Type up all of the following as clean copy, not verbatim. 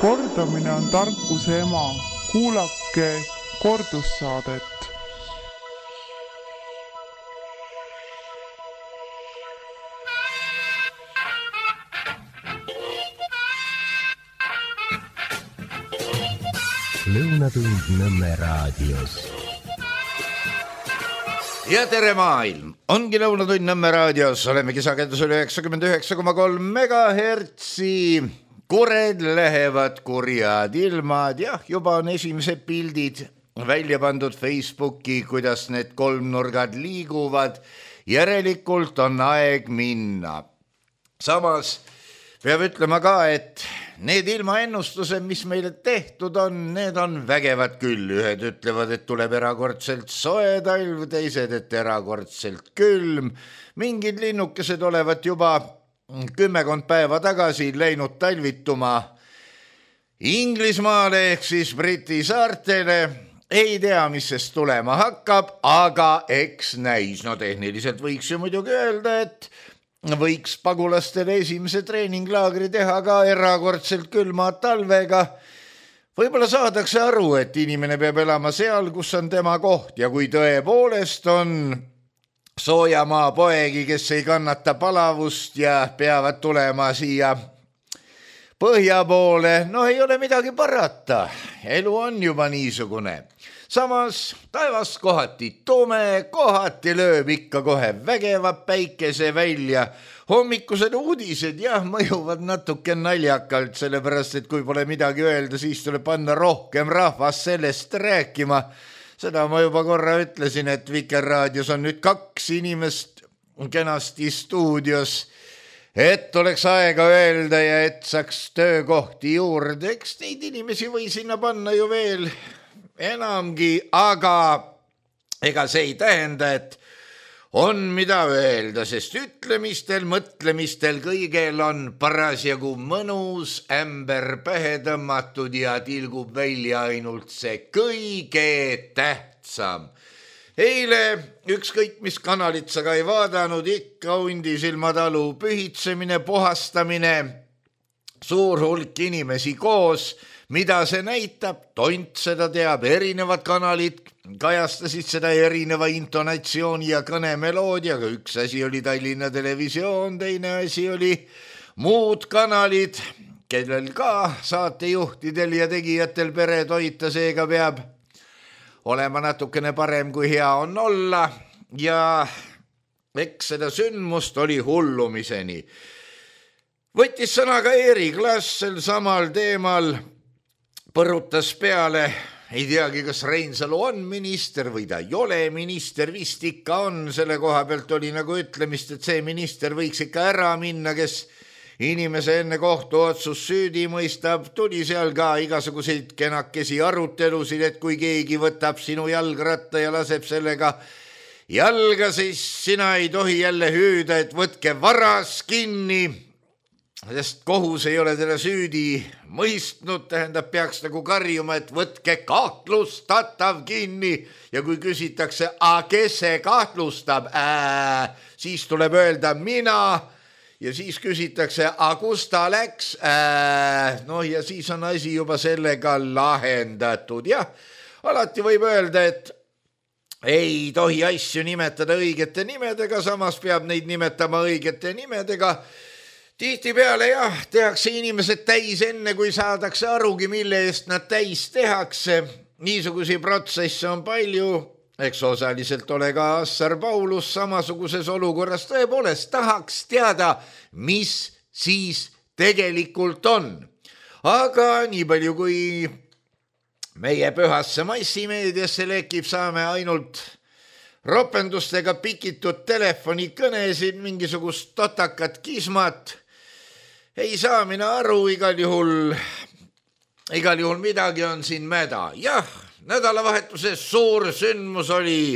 Kordamine on tarkuse ema. Kuulake kordussaadet. Lõunatund Nõmme raadios. Ja tere maailm! Ongi Lõunatund Nõmme raadios. Olemegi sagedusel 99,3 megahertsi. Kured lähevad, kurjad ilmad. Jah, juba on esimesed pildid välja pandud Facebooki, kuidas need kolmnurgad liiguvad. Järelikult on aeg minna. Samas peab ütlema ka, et need ilmaennustused, mis meile tehtud on, need on vägevad küll. Ühed ütlevad, et tuleb erakordselt soe talv, teised, et erakordselt külm. Mingid linnukesed olevat juba 10 päeva tagasi läinud talvituma Inglismaale ehk siis Briti saartele. Ei tea, mis sest tulema hakkab, aga eks näis. No tehniliselt võiks ju muidugi öelda, et võiks pagulastele esimese treeninglaagri teha ka erakordselt külma talvega. Võib-olla saadakse aru, et inimene peab elama seal, kus on tema koht ja kui tõepoolest on soojamaa poegi, kes ei kannata palavust ja peavad tulema siia põhja poole, no ei ole midagi parata. Elu on juba niisugune. Samas taevas kohati tume, kohati lööb ikka kohe vägeva päikese välja. Hommikused uudised jah, mõjuvad natuke naljakalt, sellepärast et kui pole midagi öelda, siis tuleb panna rohkem rahvast sellest rääkima. Seda ma juba korra ütlesin, et Vikerraadios on nüüd 2 inimest kenasti stuudios, et oleks aega öelda ja et saaks töökohti juurde. Eks neid inimesi või sinna panna ju veel enamgi, aga ega see ei tähenda, et on mida öelda, sest ütlemistel, mõtlemistel kõigel on parasjagu mõnus ämber pähe tõmmatud ja tilgub välja ainult see kõige tähtsam. Eile ükskõik mis kanalit sa ka ei vaadanud, ikka Hundisilmatalu pühitsemine, puhastamine, suur hulk inimesi koos. Mida see näitab? Tont seda teab, erinevad kanalid kajastasid seda erineva intonatsiooni ja kõnemeloodiaga. Üks asi oli Tallinna Televisioon, teine asi oli muud kanalid, kellel ka saatejuhtidel ja tegijatel pere toita, seega peab olema natukene parem kui hea on olla. Ja eks seda sündmust oli hullumiseni. Võttis sõna ka Erik Lassel samal teemal, põrutas peale, ei teagi, kas Reinsalu on minister või ta ei ole minister, vist ikka on. Selle koha pealt oli nagu ütlemist, et see minister võiks ikka ära minna, kes inimese enne kohtuotsus süüdi mõistab. Tuli seal ka igasuguseid kenakesi arutelusid, et kui keegi võtab sinu jalgratta ja laseb sellega jalga, siis sina ei tohi jälle hüüda, et võtke varas kinni, sest kohus ei ole teda süüdi mõistnud. Tähendab, peaks nagu karjuma, et võtke kahtlustatav kinni. Ja kui küsitakse, kes see kahtlustab, siis tuleb öelda mina. Ja siis küsitakse, kus ta läks? No ja siis on asi juba sellega lahendatud. Jah, alati võib öelda, et ei tohi asju nimetada õigete nimedega, samas peab neid nimetama õigete nimedega. Tihtipeale jah, tehakse inimesed täis enne, kui saadakse arugi, mille eest nad täis tehakse. Niisugusi protsesse on palju, eks osaliselt ole ka Assar Paulus samasuguses olukorras. Tõepoolest tahaks teada, mis siis tegelikult on. Aga nii palju, kui meie pühasse massimeediasse lekib, saame ainult ropendustega pikitud telefonikõnesid, mingisugust totakat kismat. Ei saa mina aru, igal juhul midagi on siin mäda. Jah, nädalavahetuses suur sündmus oli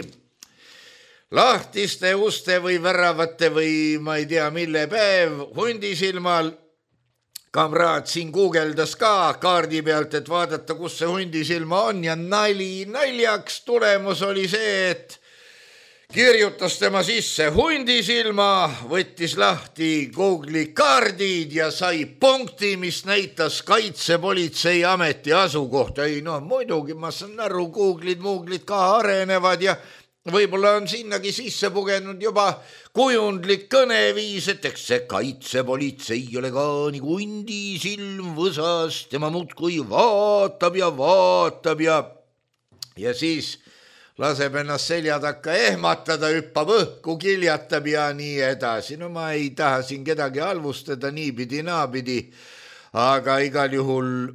lahtiste uste või väravate või ma ei tea mille päev Hundisilmal. Kamraad siin guugeldas ka kaardi pealt, et vaadata, kus see Hundisilma on ja naljaks tulemus oli see, et kirjutas tema sisse hundisilma, võttis lahti Google'i kaardid ja sai punkti, mis näitas Kaitsepolitseiameti asukohta. Ei noh, muidugi ma saan aru, Google'id ka arenevad ja võib-olla on sinnagi sisse pugenud juba kujundlik kõneviis, et eks see Kaitsepolitsei ole ka nagu hundisilm võsas, tema muudkui vaatab ja siis laseb ennast selja takka ehmatada, hüppab õhku, kiljatab ja nii edasi. No ma ei taha siin kedagi halvustada niipidi naapidi, aga igal juhul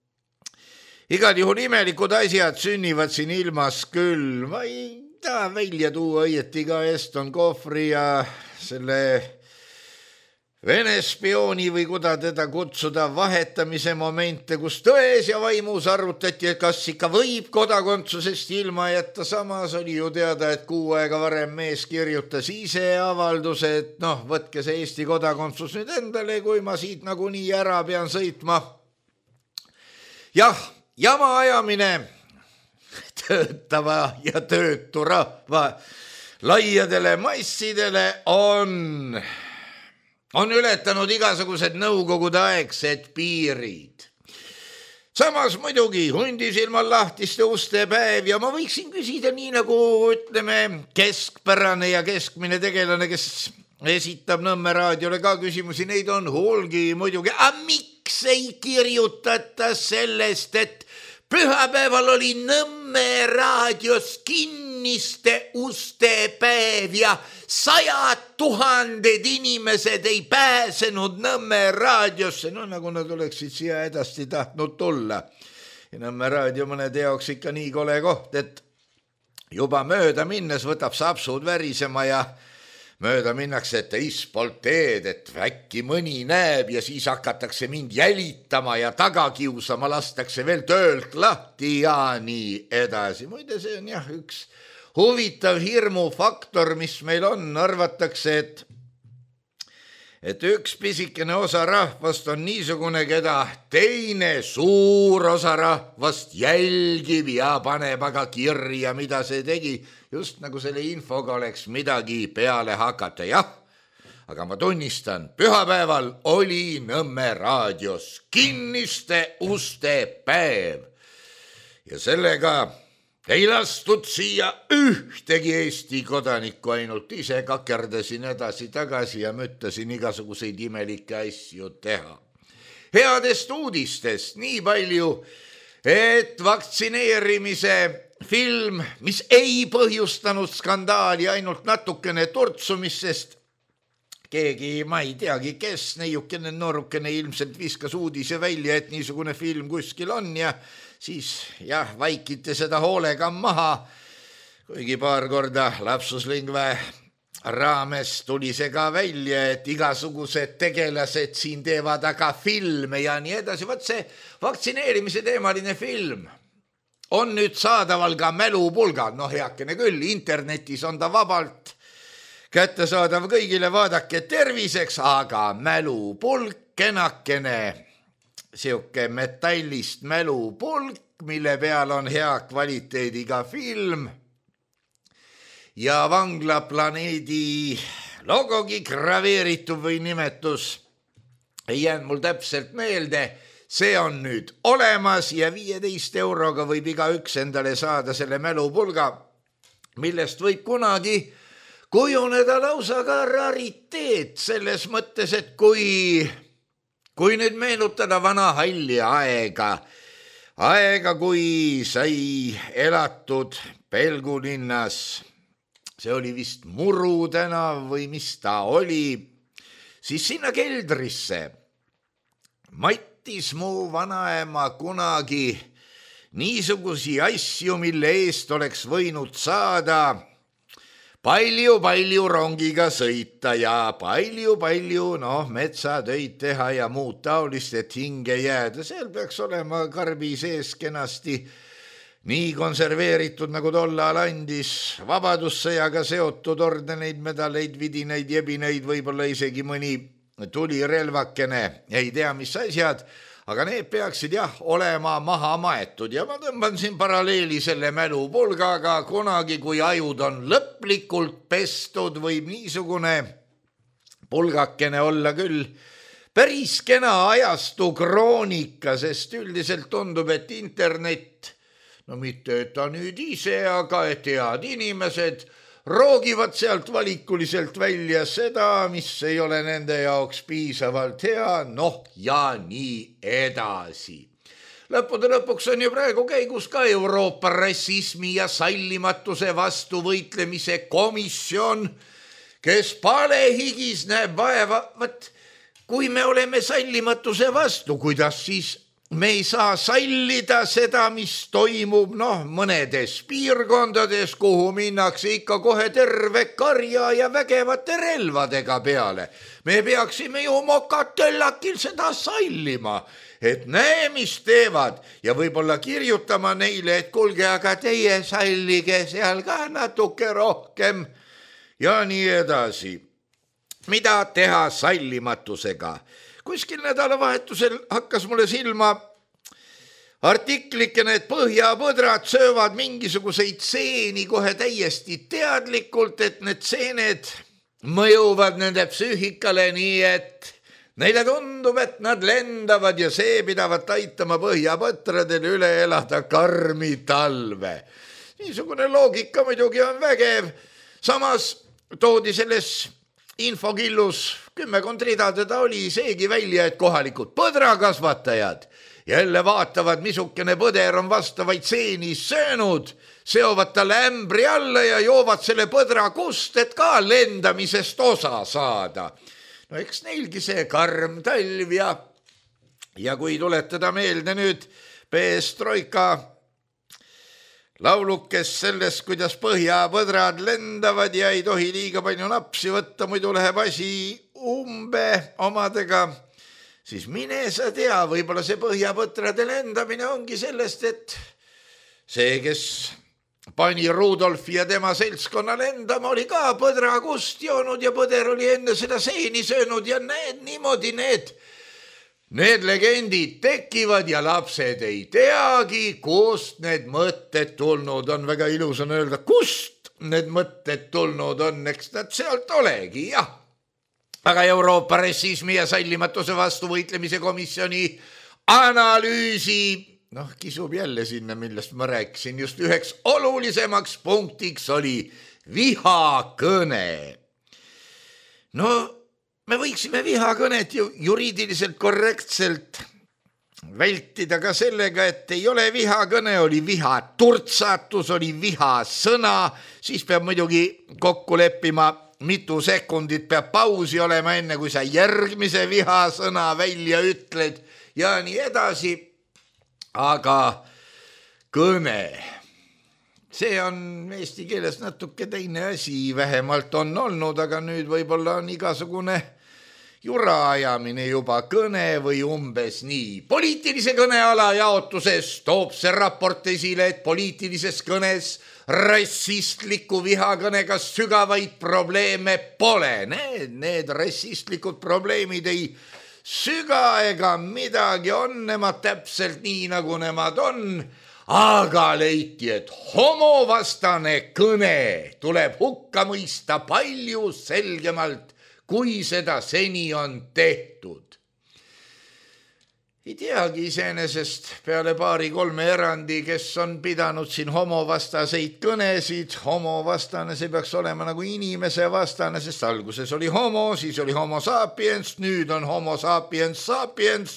imelikud asjad sünnivad siin ilmas küll. Ma ei taha välja tuua õieti ka Eston Kohvri ja selle Vene spiooni või kuda teda kutsuda vahetamise momente, kus tões ja vaimus arutati, et kas ikka võib kodakondsusest ilma jätta. Samas oli ju teada, et 6 aega varem mees kirjutas ise avalduse, et noh, võtke see Eesti kodakondsus nüüd endale, kui ma siit nagunii ära pean sõitma. Jah, jama ajamine töötava ja töötu rahva laiadele massidele on ületanud igasugused nõukogudeaegsed piirid. Samas muidugi hundisilmal lahtiste uste päev ja ma võiksin küsida nii nagu ütleme keskpärane ja keskmine tegelane, kes esitab Nõmme raadiole ka küsimusi, neid on hulgi muidugi. Miks ei kirjutata sellest, et pühapäeval oli Nõmme raadios kinniste uste päev ja 100 000 inimesed ei pääsenud Nõmme raadiosse, no nagu nad oleksid siia edasti tahtnud tulla. Ja Nõmme raadio mõnede jaoks ikka nii kole koht, et juba mööda minnes võtab sapsud värisema ja mööda minnakse teispolt teed, et äkki mõni näeb ja siis hakatakse mind jälitama ja taga kiusama, lastakse veel töölt lahti ja nii edasi. Muide, see on jah üks huvitav hirmufaktor, mis meil on. Arvatakse, et üks pisikene osa rahvast on niisugune, keda teine suur osa rahvast jälgib ja paneb aga kirja, mida see tegi. Just nagu selle infoga oleks midagi peale hakata. Jah, aga ma tunnistan, pühapäeval oli Nõmme raadios kinniste uste päev ja sellega ei lastud siia ühtegi Eesti kodanikku, ainult ise kakerdasin edasi-tagasi ja müttasin igasuguseid imelikke asju teha. Headest uudistest nii palju, et vaktsineerimise film, mis ei põhjustanud skandaali, ainult natukene turtsumist, sest keegi, ma ei teagi, kes, neiukene noorukene ilmselt viskas uudise välja, et niisugune film kuskil on ja siis jah, vaikite seda hoolega maha, kuigi paar korda lapsuslingve raames tuli see ka välja, et igasugused tegelased siin teevad aga filme ja nii edasi. Vaat see vaktsineerimise teemaline film on nüüd saadaval ka mälupulgal, noh heakene küll, internetis on ta vabalt kättesaadav kõigile, vaadake terviseks, aga mälupulk, kenakene siuke metallist mälupulk, mille peal on hea kvaliteediga film ja vanglaplaneedi logogi graveeritud või nimetus ei jäänud mul täpselt meelde. See on nüüd olemas ja 15 euroga võib igaüks endale saada selle mälupulga, millest võib kunagi kujuneda lausa ka rariteet selles mõttes, et kui nüüd meenutada vana halli aega, kui sai elatud Pelgulinnas, see oli vist Muru tänav või mis ta oli, siis sinna keldrisse mattis mu vanaema kunagi niisugusi asju, mille eest oleks võinud saada palju rongiga sõita ja palju metsatöid teha ja muud taolist, et hinge jääda. Seal peaks olema karbi sees kenasti nii konserveeritud, nagu tollal andis vabadussõjaga seotud ordeneid, medaleid, vidinaid, jebineid, võib-olla isegi mõni tulirelvakene, ei tea mis asjad, aga need peaksid jah olema maha maetud ja ma tõmban siin paralleeli selle mälupulgaga, kunagi kui ajud on lõplikult pestud, võib niisugune pulgakene olla küll päris kena ajastu kroonika, sest üldiselt tundub, et internet, no mitte et ta nüüd ise, aga et head inimesed roogivad sealt valikuliselt välja seda, mis ei ole nende jaoks piisavalt hea, noh ja nii edasi. Lõppude lõpuks on ju praegu käigus ka Euroopa rassismi ja sallimatuse vastu võitlemise komisjon, kes palehigis näeb vaeva, kui me oleme sallimatuse vastu, kuidas siis me ei saa sallida seda, mis toimub mõnedes piirkondades, kuhu minnakse ikka kohe terve karja ja vägevate relvadega peale. Me peaksime ju mokatellakil seda sallima, et näe, mis teevad ja võib-olla kirjutama neile, et kuulge, aga teie sallige seal ka natuke rohkem ja nii edasi. Mida teha sallimatusega? Kuskil nädalavahetusel hakkas mulle silma artiklikene, et põhjapõdrad söövad mingisuguseid seeni kohe täiesti teadlikult, et need seened mõjuvad nende psüühikale nii, et neile tundub, et nad lendavad ja see pidavat aitama põhjapõtradel üle elada karmi talve. Niisugune loogika muidugi on vägev. Samas toodi selles infokillus 10 rida teda oli seegi välja, et kohalikud põdrakasvatajad jälle vaatavad, missugune põder on vastavaid seeni söönud, seovad talle ämbri alla ja joovad selle põdra kust, et ka lendamisest osa saada. No eks neilgi see karm talv ja kui tuletada meelde nüüd peestroika laulukes sellest, kuidas põhjapõdrad lendavad ja ei tohi liiga palju napsi võtta, muidu läheb asi umbe omadega, siis mine sa tea, võib-olla see põhjapõtrade lendamine ongi sellest, et see, kes pani Rudolfi ja tema seltskonna lendama, oli ka põdra kust joonud ja põder oli enne seda seeni söönud ja niimoodi need legendid tekivad ja lapsed ei teagi, kust need mõtted tulnud on. Väga ilus on öelda, kust need mõtted tulnud on, eks nad sealt olegi, jah. Aga Euroopa rassismi ja sallimatuse vastu võitlemise komisjoni analüüsi, kisub jälle sinna, millest ma rääkisin, just üheks olulisemaks punktiks oli vihakõne. Me võiksime vihakõnet ju juriidiliselt korrektselt vältida ka sellega, et ei ole vihakõne, oli vihaturtsatus, oli vihasõna, siis peab muidugi kokku leppima, mitu sekundit peab pausi olema, enne kui sa järgmise vihasõna välja ütled ja nii edasi. Aga kõne, see on eesti keeles natuke teine asi, vähemalt on olnud, aga nüüd võib-olla on igasugune juraajamine juba kõne või umbes nii. Poliitilise kõneala jaotuses toob see raport esile, et poliitilises kõnes rassistliku vihakõnega sügavaid probleeme pole. Need rassistlikud probleemid ei süga ega midagi, on nemad täpselt nii, nagu nemad on, aga leiti, et homovastane kõne tuleb hukka mõista palju selgemalt, kui seda seni on tehtud. Ei teagi iseenesest peale 2-3 erandi, kes on pidanud siin homovastaseid kõnesid. Homovastane, see peaks olema nagu inimese vastane, sest alguses oli homo, siis oli homo sapiens, nüüd on homo sapiens sapiens.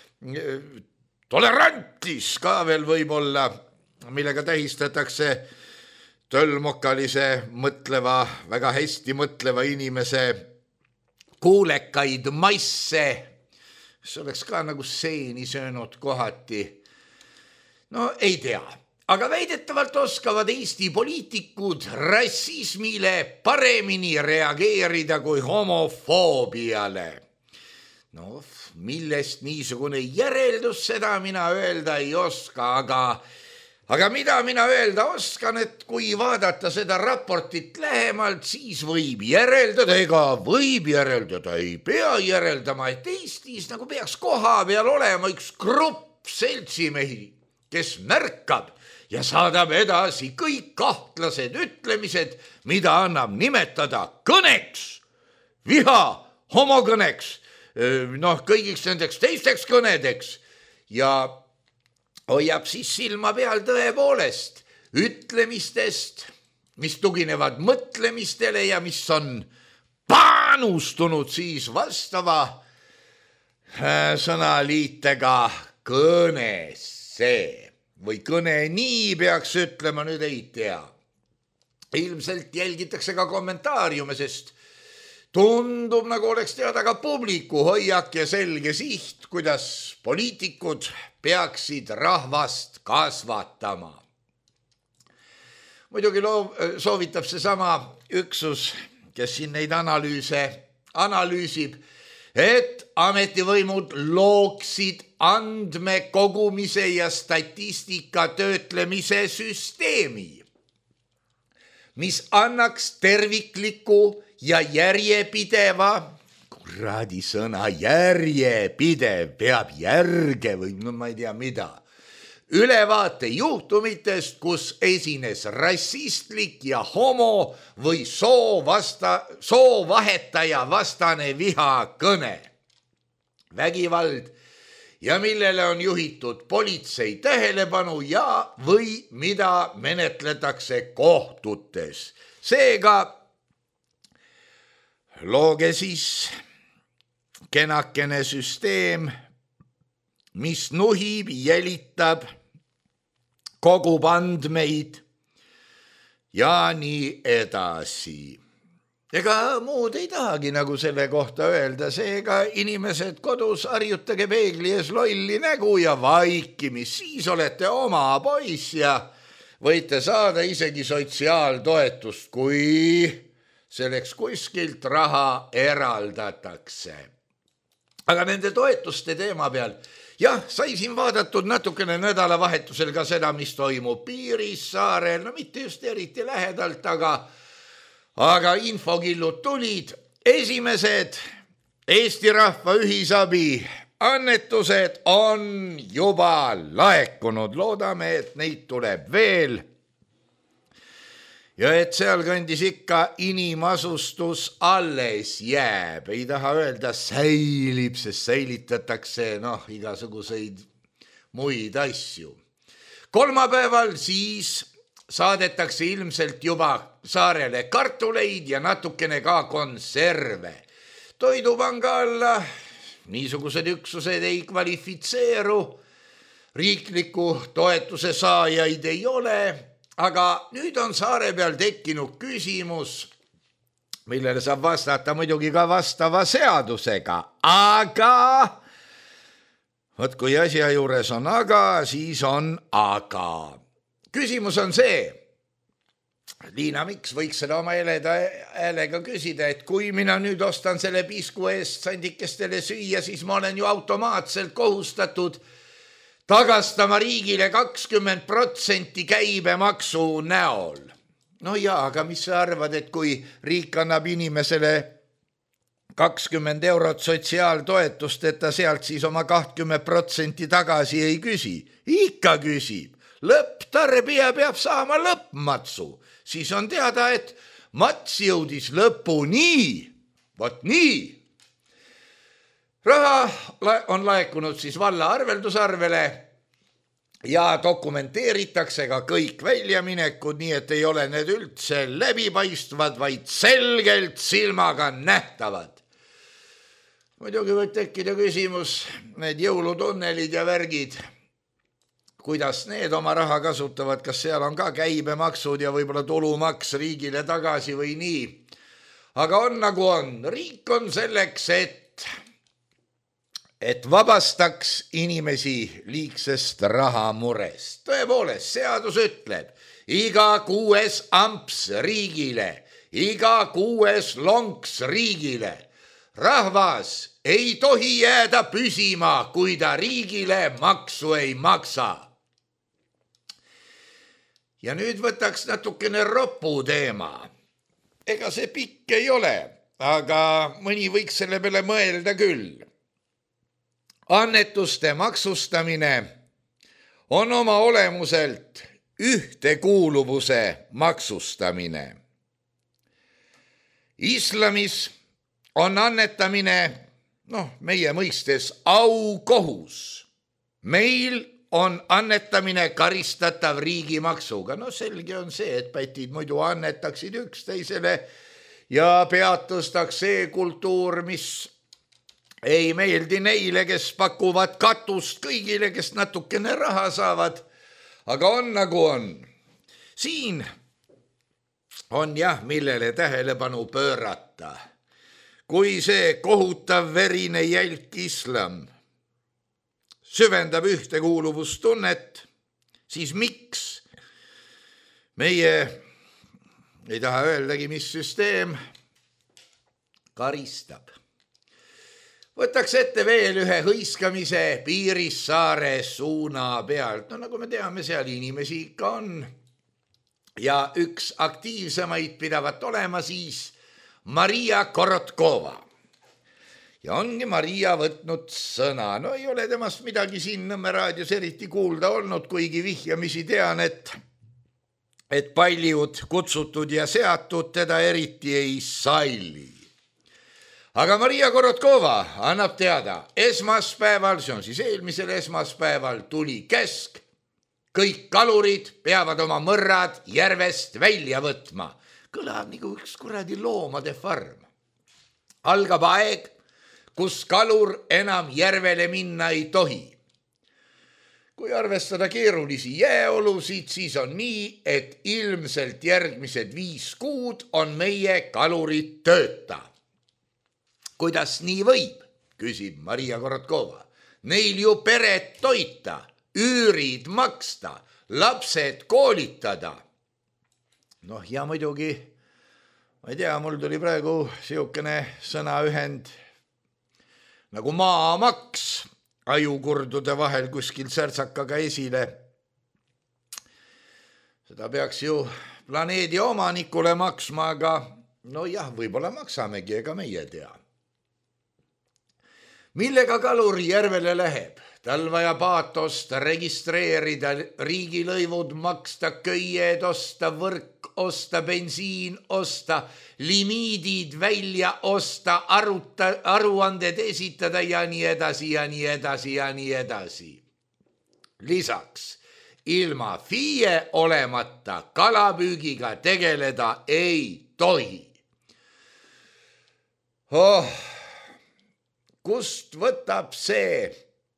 Tolerantis ka veel võib-olla, millega tähistatakse tölmokalise mõtleva, väga hästi mõtleva inimese kuulekaid masse, see oleks ka nagu seeni söönud kohati. No ei tea, aga väidetavalt oskavad Eesti poliitikud rassismile paremini reageerida kui homofoobiale. No millest niisugune järeldus, seda mina öelda ei oska, aga mida mina öelda oskan, et kui vaadata seda raportit lähemalt, siis võib järeldada, ei pea järeldama, et Eestis nagu peaks koha peal olema üks grupp seltsimehi, kes märkab ja saadab edasi kõik kahtlased ütlemised, mida annab nimetada kõneks, viha, homokõneks, kõigiks nendeks teisteks kõnedeks ja hoiab siis silma peal tõepoolest ütlemistest, mis tuginevad mõtlemistele ja mis on panustunud siis vastava sõnaliitega kõnesse või kõne, nii peaks ütlema, nüüd ei tea. Ilmselt jälgitakse ka kommentaariume, sest tundub, nagu oleks teada ka publiku hoiak ja selge siht, kuidas poliitikud peaksid rahvast kasvatama. Muidugi soovitab seesama üksus, kes siin neid analüüse analüüsib, et ametivõimud looksid andmekogumise ja statistika töötlemise süsteemi, mis annaks tervikliku ja järjepideva, kuradi sõna, järjepidev, peab järge või no ma ei tea mida, ülevaate juhtumitest, kus esines rassistlik ja homo või soovahetaja vastane vihakõne, vägivald ja millele on juhitud politsei tähelepanu ja või mida menetletakse kohtutes. Seega looge siis kenakene süsteem, mis nuhib, jälitab, kogub andmeid ja nii edasi. Ega muud ei tahagi nagu selle kohta öelda, seega inimesed kodus harjutage peegli ees lolli nägu ja vaikimis, siis olete oma poiss ja võite saada isegi sotsiaaltoetust, kui selleks kuskilt raha eraldatakse. Aga nende toetuste teema peal, jah, sai siin vaadatud natukene nädalavahetusel ka seda, mis toimub Piiris, saarel, no mitte just eriti lähedalt, aga infokillud tulid. Esimesed Eesti Rahva Ühisabi annetused on juba laekunud, loodame, et neid tuleb veel. Ja et sealkandis ikka inimasustus alles jääb, ei taha öelda säilib, sest säilitatakse igasuguseid muid asju. Kolmapäeval siis saadetakse ilmselt juba saarele kartuleid ja natukene ka konserve. Toidupanga alla niisugused üksused ei kvalifitseeru, riikliku toetuse saajaid ei ole, aga nüüd on saare peal tekkinud küsimus, millele saab vastata muidugi ka vastava seadusega, aga kui asja juures on aga, siis on aga. Küsimus on see, Liina Miks võiks seda oma häälega küsida, et kui mina nüüd ostan selle pisku eest sandikestele süüa, siis ma olen ju automaatselt kohustatud tagastama riigile 20% käibemaksu näol. No jaa, aga mis sa arvad, et kui riik annab inimesele 20 eurot sotsiaaltoetust, et ta sealt siis oma 20% tagasi ei küsi? Ikka küsib. Lõpptarbija peab saama lõppmatsu. Siis on teada, et mats jõudis lõpuni. Vot nii. Raha on laekunud siis valla arveldusarvele ja dokumenteeritakse ka kõik väljaminekud, nii et ei ole need üldse läbipaistvad, vaid selgelt silmaga nähtavad. Muidugi võib tekkida küsimus, need jõulutunnelid ja värgid, kuidas need oma raha kasutavad, kas seal on ka käibemaksud ja võib-olla tulumaks riigile tagasi või nii. Aga on nagu on, riik on selleks, et vabastaks inimesi liigsest rahamurest. Tõepoolest, seadus ütleb, iga 6 amps riigile, iga 6 lonks riigile. Rahvas ei tohi jääda püsima, kui ta riigile maksu ei maksa. Ja nüüd võtaks natukene ropu teema. Ega see pikk ei ole, aga mõni võiks selle peale mõelda küll. Annetuste maksustamine on oma olemuselt ühtekuuluvuse maksustamine. Islamis on annetamine, meie mõistes aukohus. Meil on annetamine karistatav riigimaksuga. Selge on see, et pätid muidu annetaksid üksteisele ja peatustaks see kultuur, mis ei meeldi neile, kes pakuvad katust kõigile, kes natukene raha saavad. Aga on nagu on. Siin on millele tähelepanu pöörata. Kui see kohutav verine jälk islam süvendab ühtekuuluvustunnet, siis miks meie, ei taha öeldagi, mis süsteem karistab. Võtaks ette veel ühe hõiskamise Piirissaare suuna pealt. Nagu me teame, seal inimesi ikka on. Ja üks aktiivsemaid pidavat olema siis Maria Korotkova. Ja ongi Maria võtnud sõna. Ei ole temast midagi siin Nõmme raadios eriti kuulda olnud, kuigi vihjamisi tean, et paljud kutsutud ja seatud teda eriti ei salli. Aga Maria Korotkova annab teada, esmaspäeval, see on siis eelmisel esmaspäeval, tuli käsk. Kõik kalurid peavad oma mõrrad järvest välja võtma. Kõlab nagu üks kuradi loomade farm. Algab aeg, kus kalur enam järvele minna ei tohi. Kui arvestada keerulisi jääolusid, siis on nii, et ilmselt järgmised 5 kuud on meie kalurid tööta. Kuidas nii võib, küsib Maria Korotkova. Neil ju peret toita, üürid maksta, lapsed koolitada. Ja muidugi, ma ei tea, mul tuli praegu siukene sõnaühend nagu maamaks ajukurdude vahel kuskil särtsakaga esile. Seda peaks ju planeedi omanikule maksma, aga võib-olla maksamegi, ega meie tea. Millega kalur järvele läheb? Tal vaja paat osta, registreerida, riigilõivud maksta, köied osta, võrk osta, bensiin osta, limiidid välja osta, aruanded esitada ja nii edasi ja nii edasi ja nii edasi. Lisaks, ilma FIE olemata kalapüügiga tegeleda ei tohi. Kust võtab see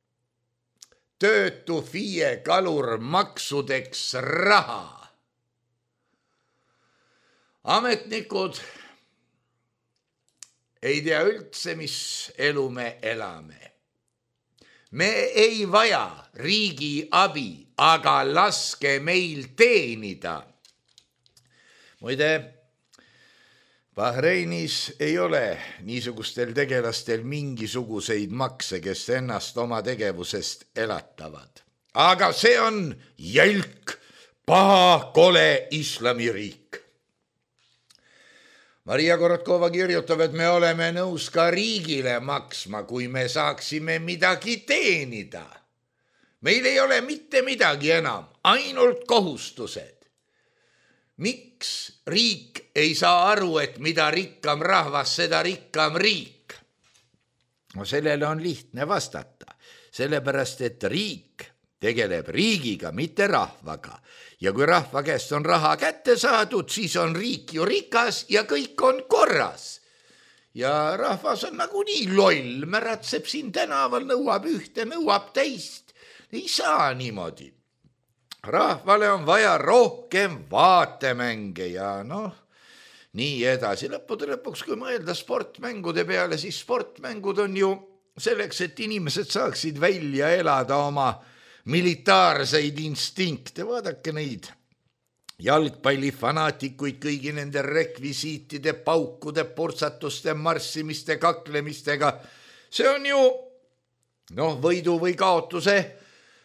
töötu FIE kalur maksudeks raha? Ametnikud ei tea üldse, mis elu me elame. Me ei vaja riigi abi, aga laske meil teenida. Muide, Bahreinis ei ole niisugustel tegelastel mingisuguseid makse, kes ennast oma tegevusest elatavad. Aga see on jälk, paha, kole islamiriik. Maria Korotkova kirjutab, et me oleme nõus ka riigile maksma, kui me saaksime midagi teenida. Meil ei ole mitte midagi enam, ainult kohustused. Miks riik ei saa aru, et mida rikkam rahvas, seda rikkam riik? Sellele on lihtne vastata, sellepärast et riik tegeleb riigiga, mitte rahvaga. Ja kui rahva käest on raha kätte saadud, siis on riik ju rikas ja kõik on korras. Ja rahvas on nagunii loll, märatseb siin tänaval, nõuab ühte, nõuab teist. Ei saa niimoodi. Rahvale on vaja rohkem vaatemänge ja nii edasi. Lõppude lõpuks, kui mõelda sportmängude peale, siis sportmängud on ju selleks, et inimesed saaksid välja elada oma militaarseid instinkte. Vaadake neid jalgpallifanaatikuid kõigi nende rekvisiitide, paukude, portsatuste, marssimiste, kaklemistega. See on ju võidu või kaotuse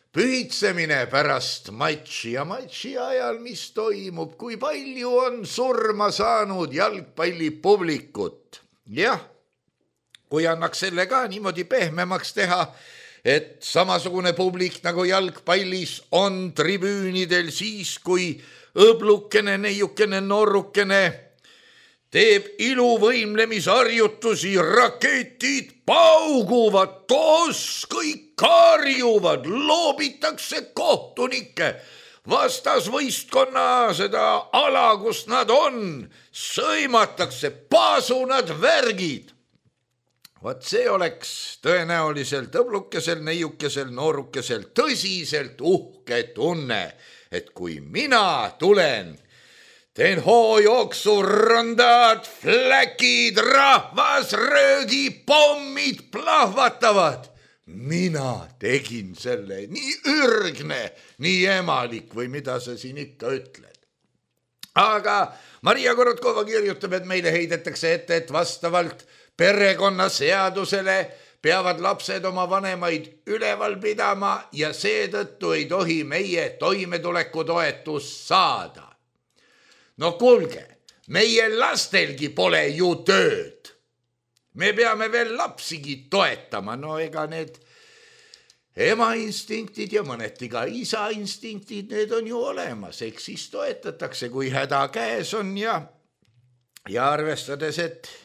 pühitsemine pärast matši ja matši ajal, mis toimub, kui palju on surma saanud jalgpallipublikut. Jah, kui annaks selle ka niimoodi pehmemaks teha, et samasugune publik nagu jalgpallis on tribüünidel siis, kui õblukene, neiukene, noorukene teeb iluvõimlemisharjutusi, raketid pauguvad, toos kõik karjuvad, loobitakse kohtunikke, vastasvõistkonna seda ala, kus nad on, sõimatakse, paasunad, värgid. Vaat see oleks tõenäoliselt õblukesel, neiukesel, noorukesel tõsiselt uhke tunne, et kui mina tulen, teen hoojooksu, rondad, fläkid, rahvas, röögi, pommid plahvatavad. Mina tegin selle, nii ürgne, nii emalik või mida sa siin ikka ütled. Aga Maria Korotkova kirjutab, et meile heidetakse ette, et vastavalt perekonnaseadusele peavad lapsed oma vanemaid üleval pidama ja seetõttu ei tohi meie toimetulekutoetust saada. No kuulge, meie lastelgi pole ju tööd. Me peame veel lapsigi toetama, no ega need ema instinktid ja mõneti ka isa instinktid, need on ju olemas, eks siis toetatakse, kui häda käes on ja arvestades,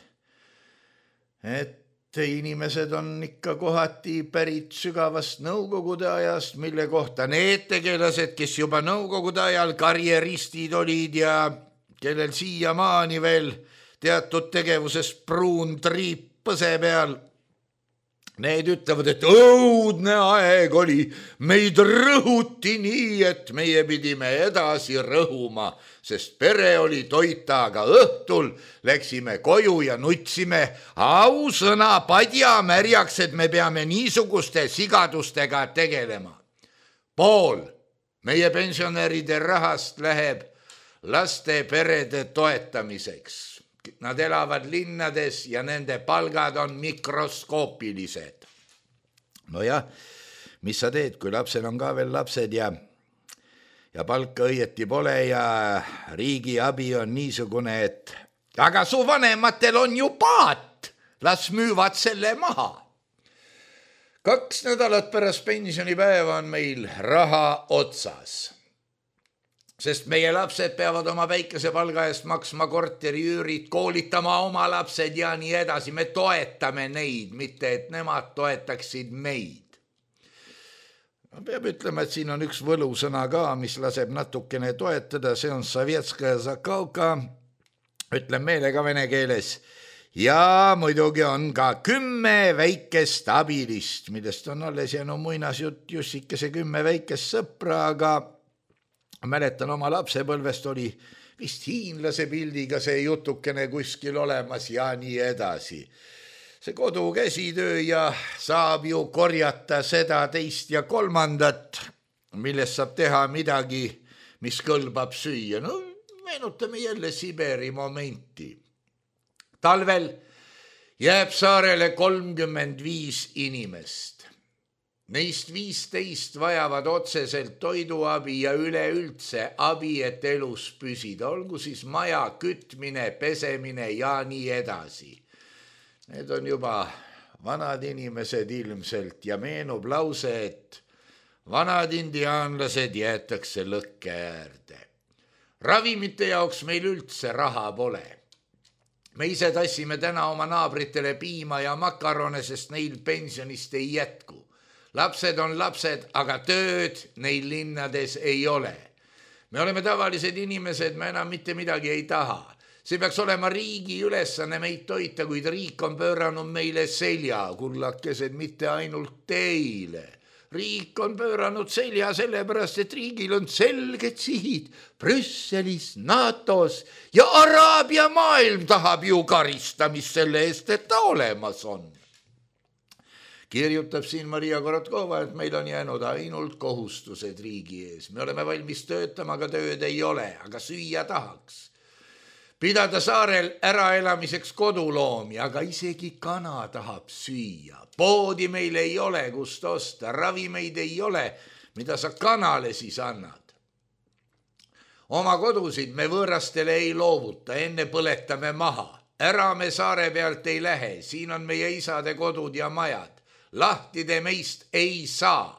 et inimesed on ikka kohati pärit sügavast Nõukogude ajast, mille kohta need tegelased, kes juba Nõukogude ajal karjeristid olid ja kellel siiamaani veel teatud tegevuses pruun triip põse peal, need ütlevad, et õudne aeg oli, meid rõhuti nii, et meie pidime edasi rõhuma, sest pere oli toita, aga õhtul läksime koju ja nutsime ausõna padja märjaks, et me peame niisuguste sigadustega tegelema. Pool meie pensionäride rahast läheb laste perede toetamiseks. Nad elavad linnades ja nende palgad on mikroskoopilised. No jah, mis sa teed, kui lapsel on ka veel lapsed ja palka õieti pole ja riigi abi on niisugune, et aga su vanematel on ju paat, las müüvad selle maha. 2 nädalat pärast pensionipäeva on meil raha otsas. Sest meie lapsed peavad oma väikese palga eest maksma korteriüürid, koolitama oma lapsed ja nii edasi. Me toetame neid, mitte et nemad toetaksid meid. Peab ütlema, et siin on üks võlusõna ka, mis laseb natukene toetada. See on Sovetskaja Zakauka, ütlen meelega vene keeles. Ja muidugi on ka 10 väikest abilist, millest on alles jäänud muinasjutt jussikese 10 väikest sõpra, aga mäletan oma lapsepõlvest oli vist hiinlase pildiga see jutukene kuskil olemas ja nii edasi. See kodu käsitöö ja saab ju korjata seda, teist ja kolmandat, millest saab teha midagi, mis kõlbab süüa. No meenutame jälle Siberi momenti. Talvel jääb saarele 35 inimest. Neist 15 vajavad otseselt toiduabi ja üleüldse abi, et elus püsida. Olgu siis maja, kütmine, pesemine ja nii edasi. Need on juba vanad inimesed ilmselt ja meenub lause, et vanad indiaanlased jäetakse lõkke äärde. Ravimite jaoks meil üldse raha pole. Me ise tassime täna oma naabritele piima ja makarone, sest neil pensionist ei jätku. Lapsed on lapsed, aga tööd neil linnades ei ole. Me oleme tavalised inimesed, me enam mitte midagi ei taha. See peaks olema riigi ülesanne meid toita, kuid riik on pööranud meile selja, kullakesed, mitte ainult teile. Riik on pööranud selja sellepärast, et riigil on selged sihid Brüsselis, NATO-s ja Araabia maailm tahab ju karistamist selle eest, et ta olemas on. Kirjutab siin Maria Korotkova, et meil on jäänud ainult kohustused riigi ees. Me oleme valmis töötama, aga tööd ei ole, aga süüa tahaks. Pidada saarel äraelamiseks koduloomi, aga isegi kana tahab süüa. Poodi meil ei ole, kust osta, ravimeid ei ole. mida sa kanale siis annad? Oma kodusid me võõrastele ei loovuta, enne põletame maha. Ära me saare pealt ei lähe, siin on meie isade kodud ja majad. Lahtide meist ei saa.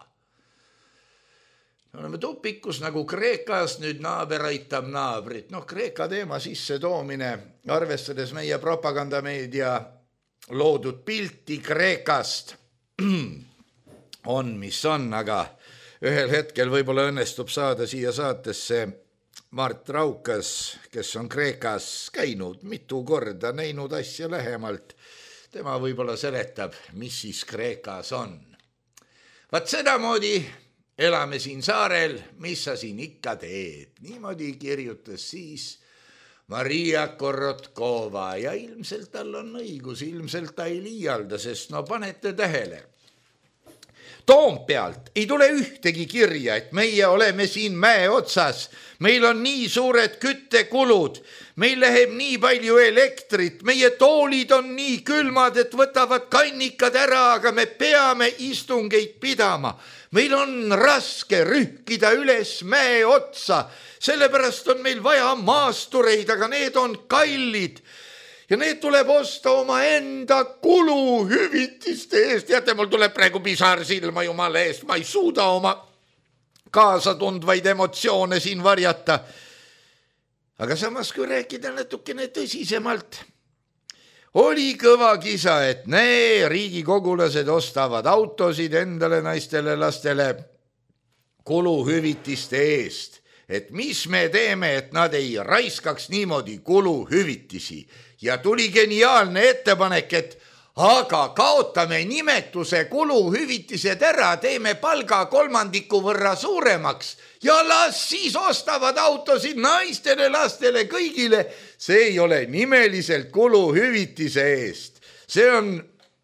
Me oleme tupikus nagu Kreekas, nüüd naaber aitab naabrit. Kreeka teema sisse toomine, arvestades meie propagandameedia loodud pilti Kreekast on, mis on, aga ühel hetkel võib-olla õnnestub saada siia saatesse Mart Raukas, kes on Kreekas käinud mitu korda, näinud asja lähemalt. Tema võib-olla seletab, mis siis Kreekas on. Vaat sedamoodi elame siin saarel, mis sa siin ikka teed. Niimoodi kirjutas siis Maria Korotkova ja ilmselt tal on õigus, ilmselt ta ei liialda, sest panete tähele. Toompealt ei tule ühtegi kirja, et meie oleme siin mäe otsas. Meil on nii suured küttekulud, meil läheb nii palju elektrit, meie toolid on nii külmad, et võtavad kannikad ära, aga me peame istungeid pidama. Meil on raske rühkida üles mäe otsa, sellepärast on meil vaja maastureid, aga need on kallid. Ja need tuleb osta oma enda kuluhüvitiste eest. Teate, mul tuleb praegu pisar silma jumala eest. Ma ei suuda oma kaasatundvaid emotsioone siin varjata. Aga samas, kui rääkida natukene tõsisemalt, oli kõva kisa, et riigikogulased ostavad autosid endale, naistele, lastele kuluhüvitiste eest. Et mis me teeme, et nad ei raiskaks niimoodi kuluhüvitisi. Ja tuli geniaalne ettepanek, et aga kaotame nimetuse kuluhüvitised ära, teeme palga 3% võrra suuremaks ja las siis ostavad autosid naistele, lastele, kõigile. See ei ole nimeliselt kuluhüvitise eest. See on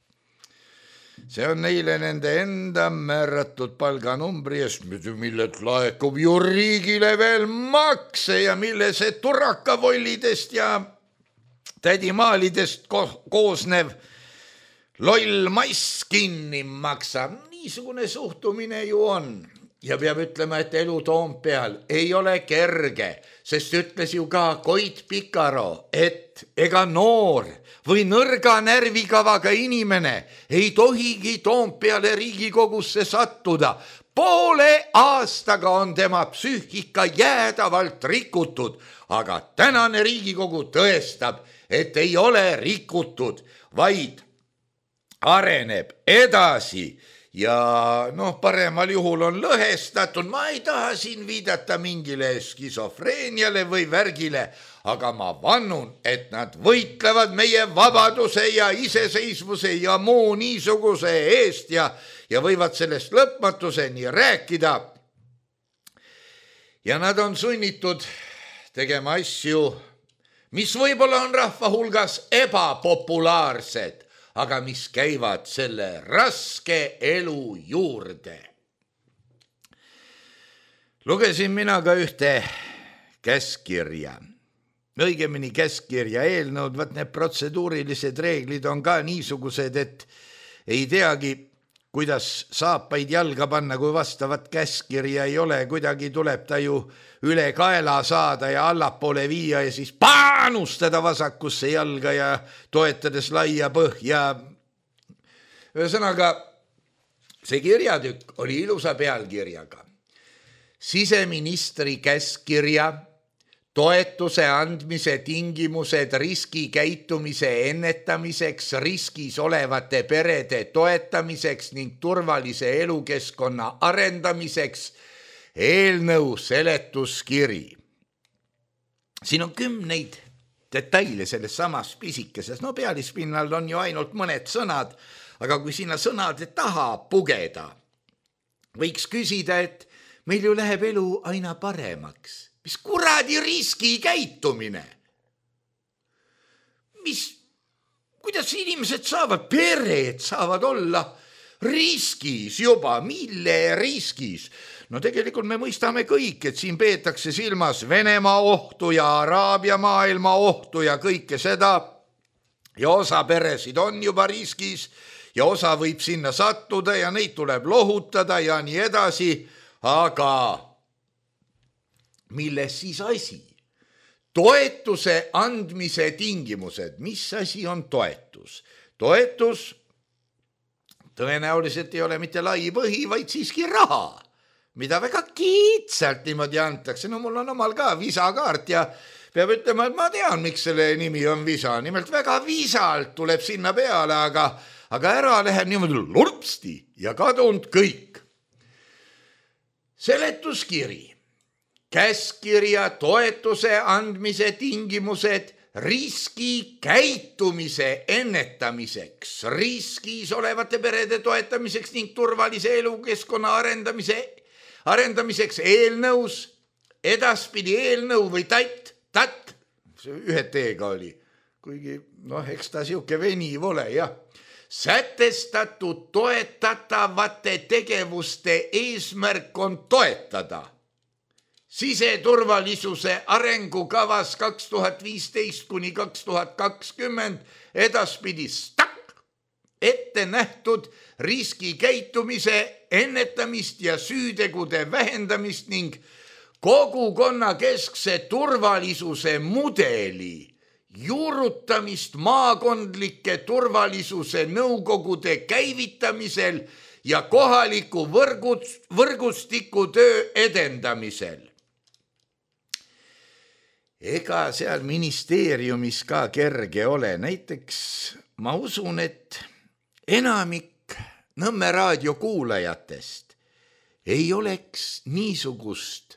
neile nende enda määratud palganumbri eest, millelt laekub ju riigile veel makse ja mille see turakavollidest ja tädimaalidest koosnev loll mass kinni maksab. Niisugune suhtumine ju on. Ja peab ütlema, et elu Toompeal ei ole kerge, sest ütles ju ka Koit Pikaro, et ega noor või nõrga närvikavaga inimene ei tohigi Toompeale Riigikogusse sattuda. Poole aastaga on tema psüühika jäädavalt rikutud, aga tänane Riigikogu tõestab, et ei ole rikutud, vaid areneb edasi ja paremal juhul on lõhestatud. Ma ei taha siin viidata mingile skisofreeniale või värgile, aga ma vannun, et nad võitlevad meie vabaduse ja iseseisvuse ja muu niisuguse eest ja võivad sellest lõpmatuseni rääkida. Ja nad on sunnitud tegema asju, mis võib-olla on rahva hulgas ebapopulaarsed, aga mis käivad selle raske elu juurde. Lugesin mina ka ühte käskkirja, õigemini käskkirja eelnõud, vaat need protseduurilised reeglid on ka niisugused, et ei teagi, kuidas saapaid jalga panna, kui vastavat käskkirja ei ole. Kuidagi tuleb ta ju üle kaela saada ja allapoole viia ja siis paanustada vasakusse jalga ja toetades laia põhja. Ühesõnaga, see kirjatükk oli ilusa pealkirjaga. Siseministri käskkirja, toetuse andmise tingimused riskikäitumise ennetamiseks, riskis olevate perede toetamiseks ning turvalise elukeskkonna arendamiseks, eelnõu seletuskiri. Siin on 10 detaile selles samas pisikeses. Pealispinnal on ju ainult mõned sõnad, aga kui sinna sõnade taha pugeda, võiks küsida, et meil ju läheb elu aina paremaks. Mis kuradi riskikäitumine? Kuidas inimesed saavad, pered saavad olla riskis juba, mille riskis? Tegelikult me mõistame kõik, et siin peetakse silmas Venemaa ohtu ja Araabia maailma ohtu ja kõike seda. Ja osa peresid on juba riskis ja osa võib sinna sattuda ja neid tuleb lohutada ja nii edasi. aga milles siis asi? Toetuse andmise tingimused. Mis asi on toetus? Toetus tõenäoliselt ei ole mitte lai põhi, vaid siiski raha, mida väga kitsalt niimoodi antakse. No mul on omal ka visakaart ja peab ütlema, et ma tean, miks selle nimi on visa. Nimelt väga visalt tuleb sinna peale, aga ära läheb niimoodi lurpsti ja kadunud kõik. Seletuskiri. Käskirja toetuse andmise tingimused riski käitumise ennetamiseks, riskis olevate perede toetamiseks ning turvalise elukeskkonna arendamiseks eelnõus, edaspidi eelnõu või tatt, see ühe teega oli, kuigi eks ta siuke veniv ole, jah. Sätestatud toetatavate tegevuste eesmärk on toetada siseturvalisuse arengukavas 2015 kuni 2020 edaspidi ette nähtud riskikäitumise ennetamist ja süütegude vähendamist ning kogukonnakeskse turvalisuse mudeli juurutamist maakondlike turvalisuse nõukogude käivitamisel ja kohaliku võrgustiku töö edendamisel. Ega seal ministeeriumis ka kerge ole. Näiteks ma usun, et enamik Nõmme raadio kuulajatest ei oleks niisugust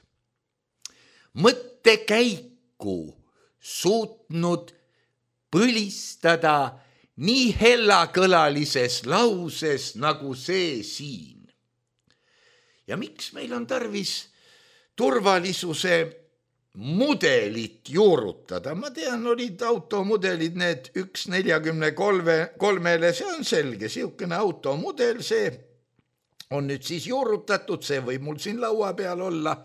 mõttekäiku suutnud põlistada nii hellakõlalises lauses nagu see siin. Ja miks meil on tarvis turvalisuse mudelit juurutada? Ma tean, olid automudelid need 143-le, see on selge, siukene automudel, see on nüüd siis juurutatud, see võib mul siin laua peal olla.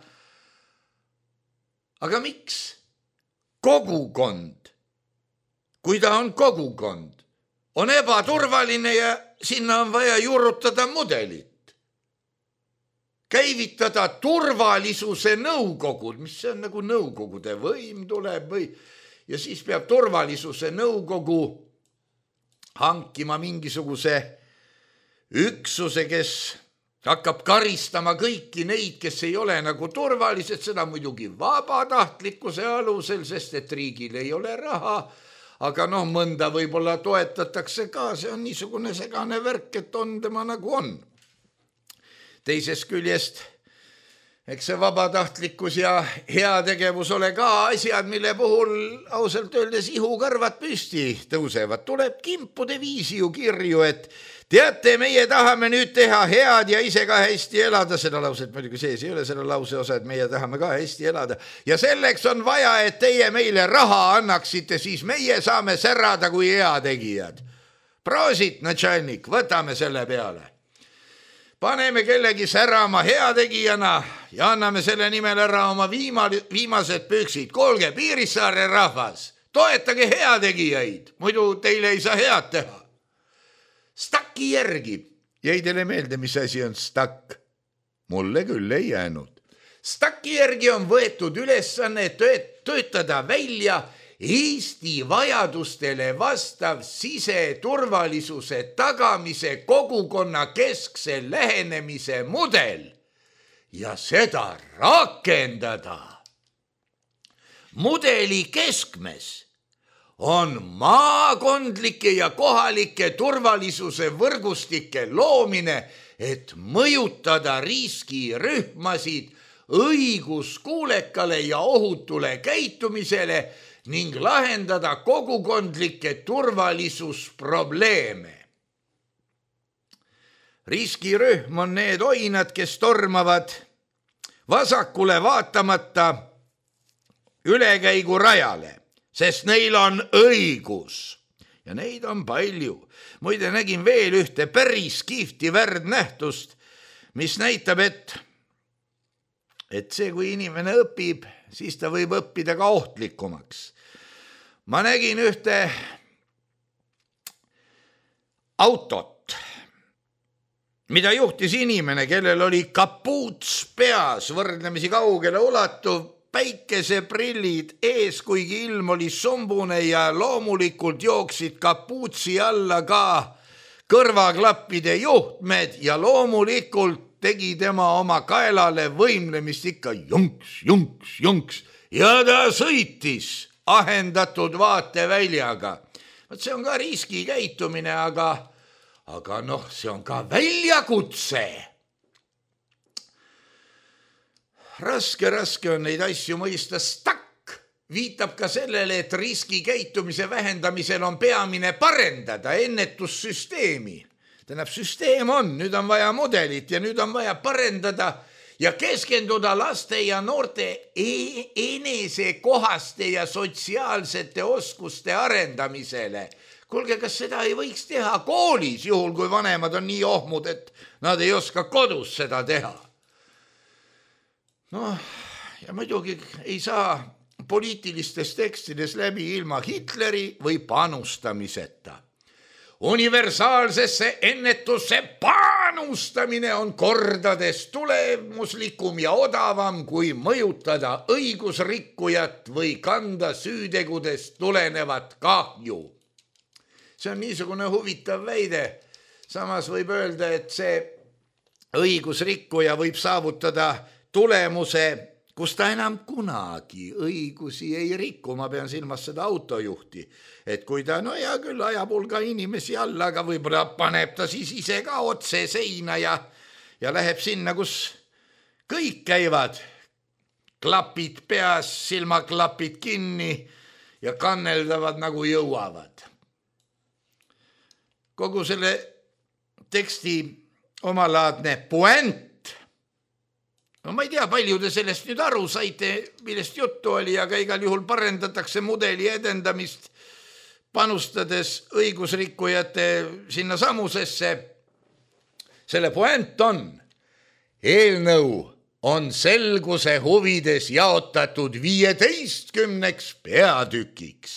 Aga miks kogukond, kui ta on kogukond, on ebaturvaline ja sinna on vaja juurutada mudelit? Käivitada turvalisuse nõukogud, mis see on nagu nõukogude võim tuleb ja siis peab turvalisuse nõukogu hankima mingisuguse üksuse, kes hakkab karistama kõiki neid, kes ei ole nagu turvalised, seda muidugi vabatahtlikkuse alusel, sest et riigil ei ole raha, aga mõnda võib-olla toetatakse ka, see on niisugune segane värk, et on tema nagu on. Teisest küljest, eks see vabatahtlikkus ja heategevus ole ka asjad, mille puhul ausalt öeldes ihukarvad püsti tõusevad. Tuleb kimpude viisi ju kirju, et teate, meie tahame nüüd teha head ja ise ka hästi elada. Seda lauset muidugi sees ei ole, selle lause osa, et meie tahame ka hästi elada. Ja selleks on vaja, et teie meile raha annaksite, siis meie saame särada kui heategijad. Proosit, natšalnik, võtame selle peale. Paneme kellegi särama heategijana ja anname selle nimel ära oma viimased püksid. Kuulge, Piirissaare rahvas, toetage heategijaid, muidu teile ei saa head teha. Staki järgi. Jäi teile meelde, mis asi on stak? Mulle küll ei jäänud. Staki järgi on võetud ülesanne töötada välja Eesti vajadustele vastav siseturvalisuse tagamise kogukonna keskse lähenemise mudel ja seda rakendada. Mudeli keskmes on maakondlike ja kohalike turvalisuse võrgustike loomine, et mõjutada riskirühmasid õiguskuulekale ja ohutule käitumisele ning lahendada kogukondlikke turvalisusprobleeme. Riskirühm on need oinad, kes tormavad vasakule vaatamata ülekäigurajale, sest neil on õigus ja neid on palju. Muide, nägin veel ühte päris kihvti värdnähtust, mis näitab, et see, kui inimene õpib, siis ta võib õppida ka ohtlikumaks. Ma nägin ühte autot, mida juhtis inimene, kellel oli kapuuts peas, võrdlemisi kaugele ulatuv, päikeseprillid ees, kuigi ilm oli sombune ja loomulikult jooksid kapuutsi alla ka kõrvaklappide juhtmed ja loomulikult tegi tema oma kaelale võimlemist ikka junks, junks, junks ja ta sõitis ahendatud vaateväljaga. Võt see on ka riskikäitumine, aga noh, see on ka väljakutse. Raske on neid asju mõista. Stakk viitab ka sellele, et riskikäitumise vähendamisel on peamine parendada ennetussüsteemi. Tähendab, süsteem on, nüüd on vaja mudelit ja nüüd on vaja parendada ja keskenduda laste ja noorte enesekohaste ja sotsiaalsete oskuste arendamisele. Kuulge, kas seda ei võiks teha koolis, juhul kui vanemad on nii ohmud, et nad ei oska kodus seda teha? Noh, ja muidugi ei saa poliitilistes tekstides läbi ilma Hitleri või panustamiseta. Universaalsesse ennetusse panustamine on kordades tulemuslikum ja odavam kui mõjutada õigusrikkujat või kanda süütegudest tulenevat kahju. See on niisugune huvitav väide. Samas võib öelda, et see õigusrikkuja võib saavutada tulemuse, kus ta enam kunagi õigusi ei rikku. Ma pean silmas seda autojuhti, et kui ta, no ja küll ajab hulga inimesi alla, aga võib-olla paneb ta siis ise ka otse seina ja läheb sinna, kus kõik käivad, klapid peas, silmaklapid kinni ja kanneldavad nagu jõuavad. Kogu selle teksti omalaadne puent. No ma ei tea, palju te sellest nüüd aru saite, millest juttu oli, aga igal juhul parendatakse mudeli edendamist, panustades õigusrikkujate sinna samusesse. Selle puent on, eelnõu on selguse huvides jaotatud 15 peatükiks.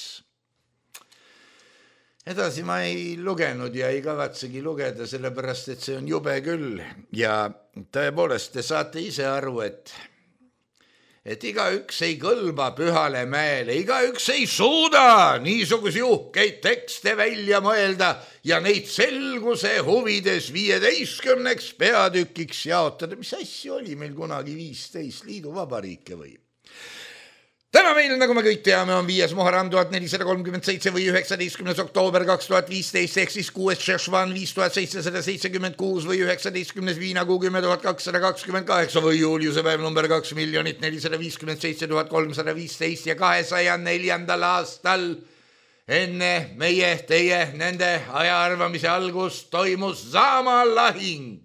Edasi ma ei lugenud ja ei kavatsegi lugeda, sellepärast, et see on jube küll ja tõepoolest te saate ise aru, et igaüks ei kõlba pühale mäele, igaüks ei suuda niisuguse uhkeid tekste välja mõelda ja neid selguse huvides 15 peatükiks jaotada. Mis asju oli meil kunagi 15 liiduvabariike või? Täna meil, nagu me kõik teame, on 5. Muharram 1437 või 19. oktoober 2015 ehk siis 6. Šešvan 5776 või 19. viinakuu 10.228 või juuliuse päev number 2 457 315 ja 204. aastal enne meie, teie, nende ajaarvamise algust toimus Zama lahing.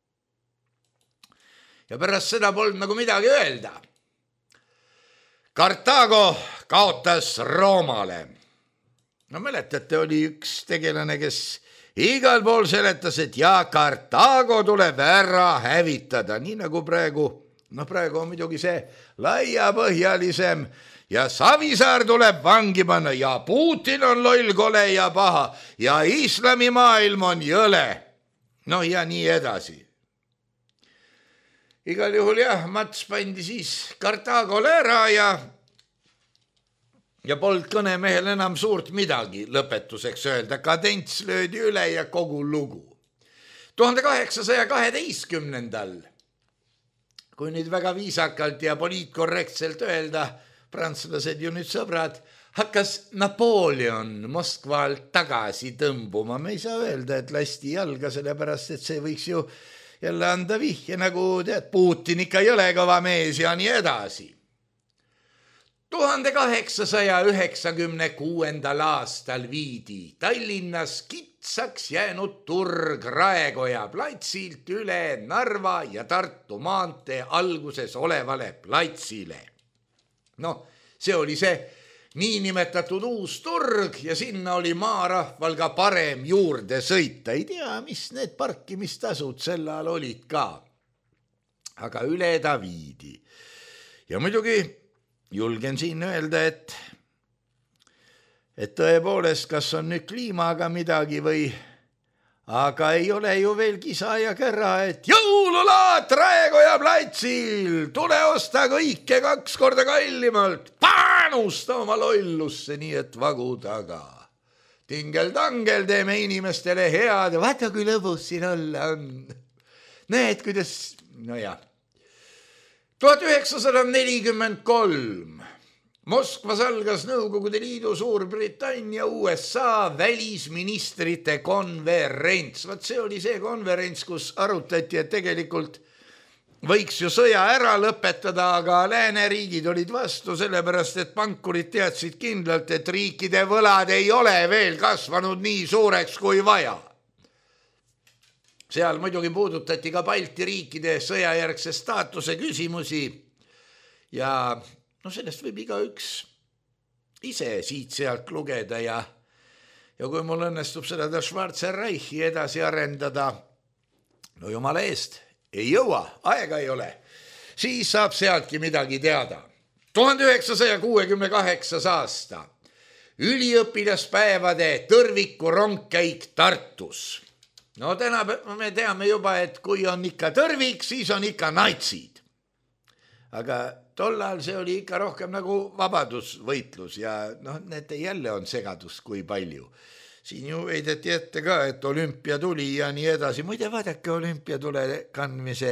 Ja pärast seda polnud nagu midagi öelda. Kartaago kaotas Roomale. No mäletate, oli üks tegelane, kes igal pool seletas, et Kartaago tuleb ära hävitada, nii nagu praegu. No praegu on muidugi see laiapõhjalisem ja Savisaar tuleb vangi panna ja Putin on loll, kole ja paha ja islamimaailm on jõle. No ja nii edasi. Igal juhul jah, Mats pandi siis Kartaagole ära ja polnud kõnemehel enam suurt midagi lõpetuseks öelda. Kadents löödi üle ja kogu lugu. 1812. Kui nüüd väga viisakalt ja poliitkorrektselt öelda, prantslased ju nüüd sõbrad, hakkas Napoleon Moskvalt tagasi tõmbuma. Me ei saa öelda, et lasti jalga, sellepärast, et see võiks ju jälle anda vihje, nagu tead, Putin ikka jõle kõva mees ja nii edasi. 1896. aastal viidi Tallinnas kitsaks jäänud turg Raekoja platsilt üle Narva ja Tartu maantee alguses olevale platsile. No, see oli see niinimetatud uus turg ja sinna oli maarahval ka parem juurde sõita. Ei tea, mis need parkimistasud sel ajal olid ka. Aga üle ta viidi. Ja muidugi julgen siin öelda, et tõepoolest, kas on nüüd kliimaga midagi või aga ei ole ju veel kisa ja kärra, et jõululaat Raekoja platsil, tule osta kõike 2 korda kallimalt, panusta oma lollusse, nii et vagu taga. Tingel-tangel, teeme inimestele head, vaata kui lõbus siin olla on. Näed, kuidas, no jah. 1943 Moskvas algas Nõukogude Liidu, Suurbritannia, USA välisministrite konverents. Vaat see oli see konverents, kus arutati, et tegelikult võiks ju sõja ära lõpetada, aga lääneriigid olid vastu, sellepärast et pankurid teadsid kindlalt, et riikide võlad ei ole veel kasvanud nii suureks kui vaja. Seal muidugi puudutati ka Balti riikide sõjajärgse staatuse küsimusi ja no sellest võib igaüks ise siit-sealt lugeda ja kui mul õnnestub seda Schwarzer Reichi edasi arendada, no jumala eest, ei jõua, aega ei ole, siis saab sealtki midagi teada. 1968. aasta üliõpilaspäevade tõrviku rongkäik Tartus. No täna me teame juba, et kui on ikka tõrvik, siis on ikka natsid. Aga tollal see oli ikka rohkem nagu vabadusvõitlus ja noh, need jälle on segadus kui palju. Siin ju heideti ette ka, et olümpia tuli ja nii edasi. Muide, vaadake olümpiatule kandmise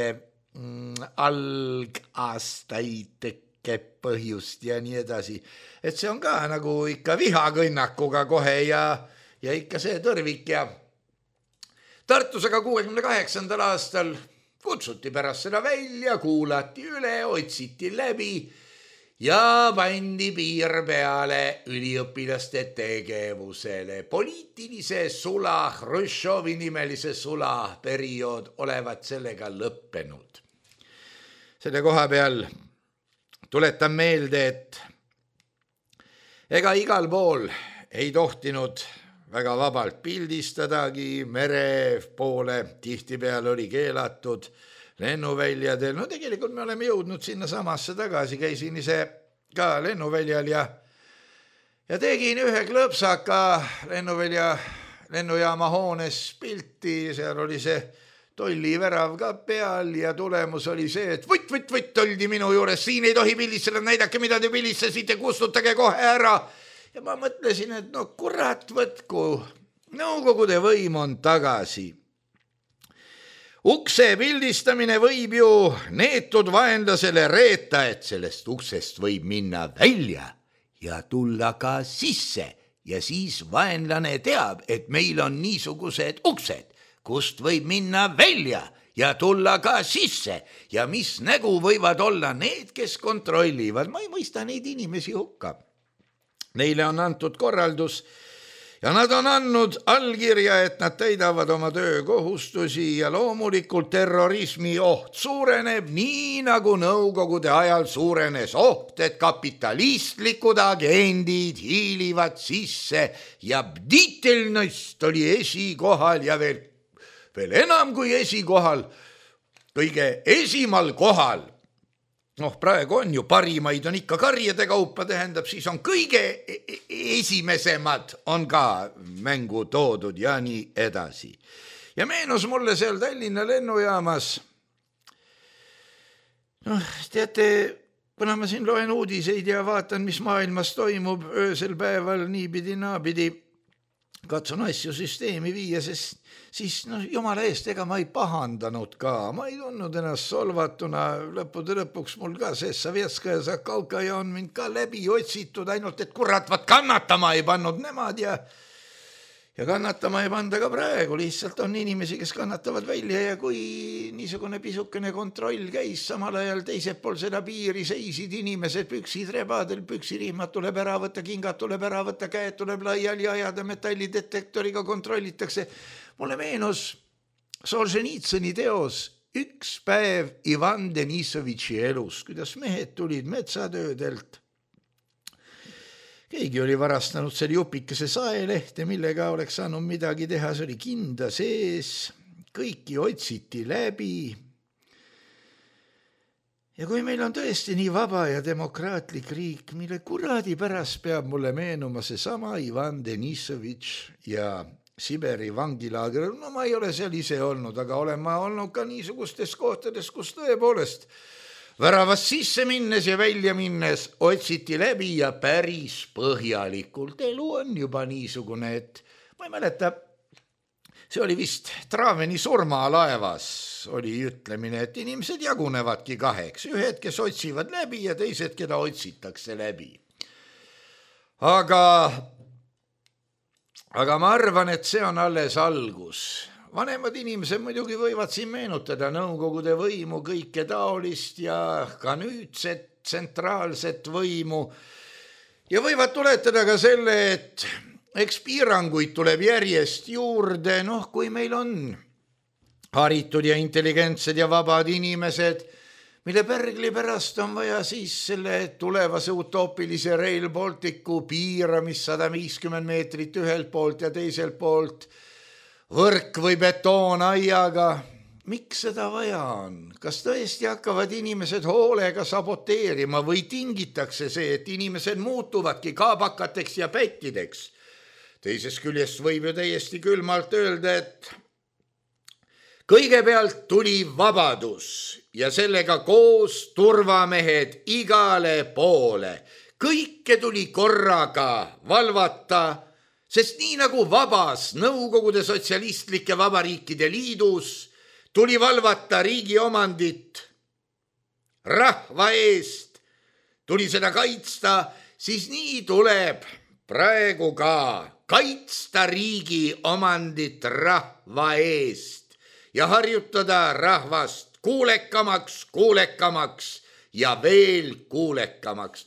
algaastaid põhjust ja nii edasi. Et see on ka nagu ikka vihakõnnakuga kohe ja ikka see tõrvik ja Tartus aga 68. aastal kutsuti pärast seda välja, kuulati üle, otsiti läbi ja pandi piir peale üliõpilaste tegevusele. Poliitilise sula, Hruštšovi nimelise sula periood olevat sellega lõppenud. Selle koha peal tuletan meelde, et ega igal pool ei tohtinud väga vabalt pildistadagi, mere poole tihtipeale oli keelatud, lennuväljadel, no tegelikult me oleme jõudnud sinna samasse tagasi, käisin ise ka lennuväljal ja tegin ühe klõpsaka lennujaama hoones pilti, seal oli see tollivärav ka peal ja tulemus oli see, et võtt oldi minu juures, siin ei tohi pildistada, näidake, mida te pildistasite, kustutage kohe ära. Ja ma mõtlesin, et no kurat võtku, Nõukogude võim on tagasi. Ukse pildistamine võib ju neetud vaenlasele reeta, et sellest uksest võib minna välja ja tulla ka sisse. Ja siis vaenlane teab, et meil on niisugused uksed, kust võib minna välja ja tulla ka sisse. Ja mis nägu võivad olla need, kes kontrollivad. Ma ei mõista neid inimesi hukka. Neile on antud korraldus ja nad on andnud allkirja, et nad täidavad oma töökohustusi ja loomulikult terrorismi oht suureneb, nii nagu Nõukogude ajal suurenes oht, et kapitalistlikud agendid hiilivad sisse ja bditelnost oli esikohal ja veel enam kui esikohal, kõige esimal kohal. Noh, praegu on ju parimaid, on ikka karjade kaupa, tähendab, siis on kõige esimesemad on ka mängu toodud ja nii edasi. Ja meenus mulle seal Tallinna lennujaamas, noh, teate, kuna ma siin loen uudiseid ja vaatan, mis maailmas toimub öösel päeval niipidi naapidi, katsun asju süsteemi viia, sest siis jumala eest, ega ma ei pahandanud ka, ma ei tundnud ennast solvatuna, lõppude lõpuks mul ka see Sovetskaja Zakaukaja on mind ka läbi otsitud, ainult et kurat, kannatama ei pannud nemad ja kannatama ei panda ka praegu, lihtsalt on inimesi, kes kannatavad välja ja kui niisugune pisukene kontroll käis, samal ajal teised pool seda piiri seisid inimesed püksid rebadel, püksirihmad tuleb ära võtta, kingad tuleb ära võtta, käed tuleb laiali ajada, metallidetektoriga kontrollitakse. Mulle meenus Solženitsõni teos Üks päev Ivan Denisovitši elus, kuidas mehed tulid metsatöödelt. Keegi oli varastanud selle jupikese saelehte, millega oleks saanud midagi teha, see oli kinda sees, kõiki otsiti läbi. Ja kui meil on tõesti nii vaba ja demokraatlik riik, mille kuradi pärast peab mulle meenuma see sama Ivan Denisovitš ja Siberi vangilaager, no ma ei ole seal ise olnud, aga olen ma olnud ka niisugustes kohtades, kus tõepoolest väravast sisse minnes ja välja minnes otsiti läbi ja päris põhjalikult. Elu on juba niisugune, et ma ei mäleta, see oli vist Traveni surmalaevas, oli ütlemine, et inimesed jagunevadki kaheks, ühed, kes otsivad läbi ja teised, keda otsitakse läbi. Aga ma arvan, et see on alles algus. Vanemad inimesed muidugi võivad siin meenutada nõukogude võimu, kõike taolist ja ka nüüdset tsentraalset võimu. Ja võivad tuletada ka selle, et eks piiranguid tuleb järjest juurde, kui meil on haritud ja intelligentsed ja vabad inimesed, mille pärgli pärast on vaja siis selle tulevase utoopilise Rail Balticu piiramist 150 meetrit ühelt poolt ja teiselt poolt võrk või betoonaiaga. Miks seda vaja on? Kas tõesti hakkavad inimesed hoolega saboteerima või tingitakse see, et inimesed muutuvadki kaabakateks ja pättideks? Teisest küljest võib ju täiesti külmalt öelda, et kõigepealt tuli vabadus ja sellega koos turvamehed igale poole. Kõike tuli korraga valvata, sest nii nagu vabas Nõukogude Sotsialistlike Vabariikide Liidus tuli valvata riigi omandit rahva eest, tuli seda kaitsta, siis nii tuleb praegu ka kaitsta riigi omandit rahva eest ja harjutada rahvast kuulekamaks ja veel kuulekamaks.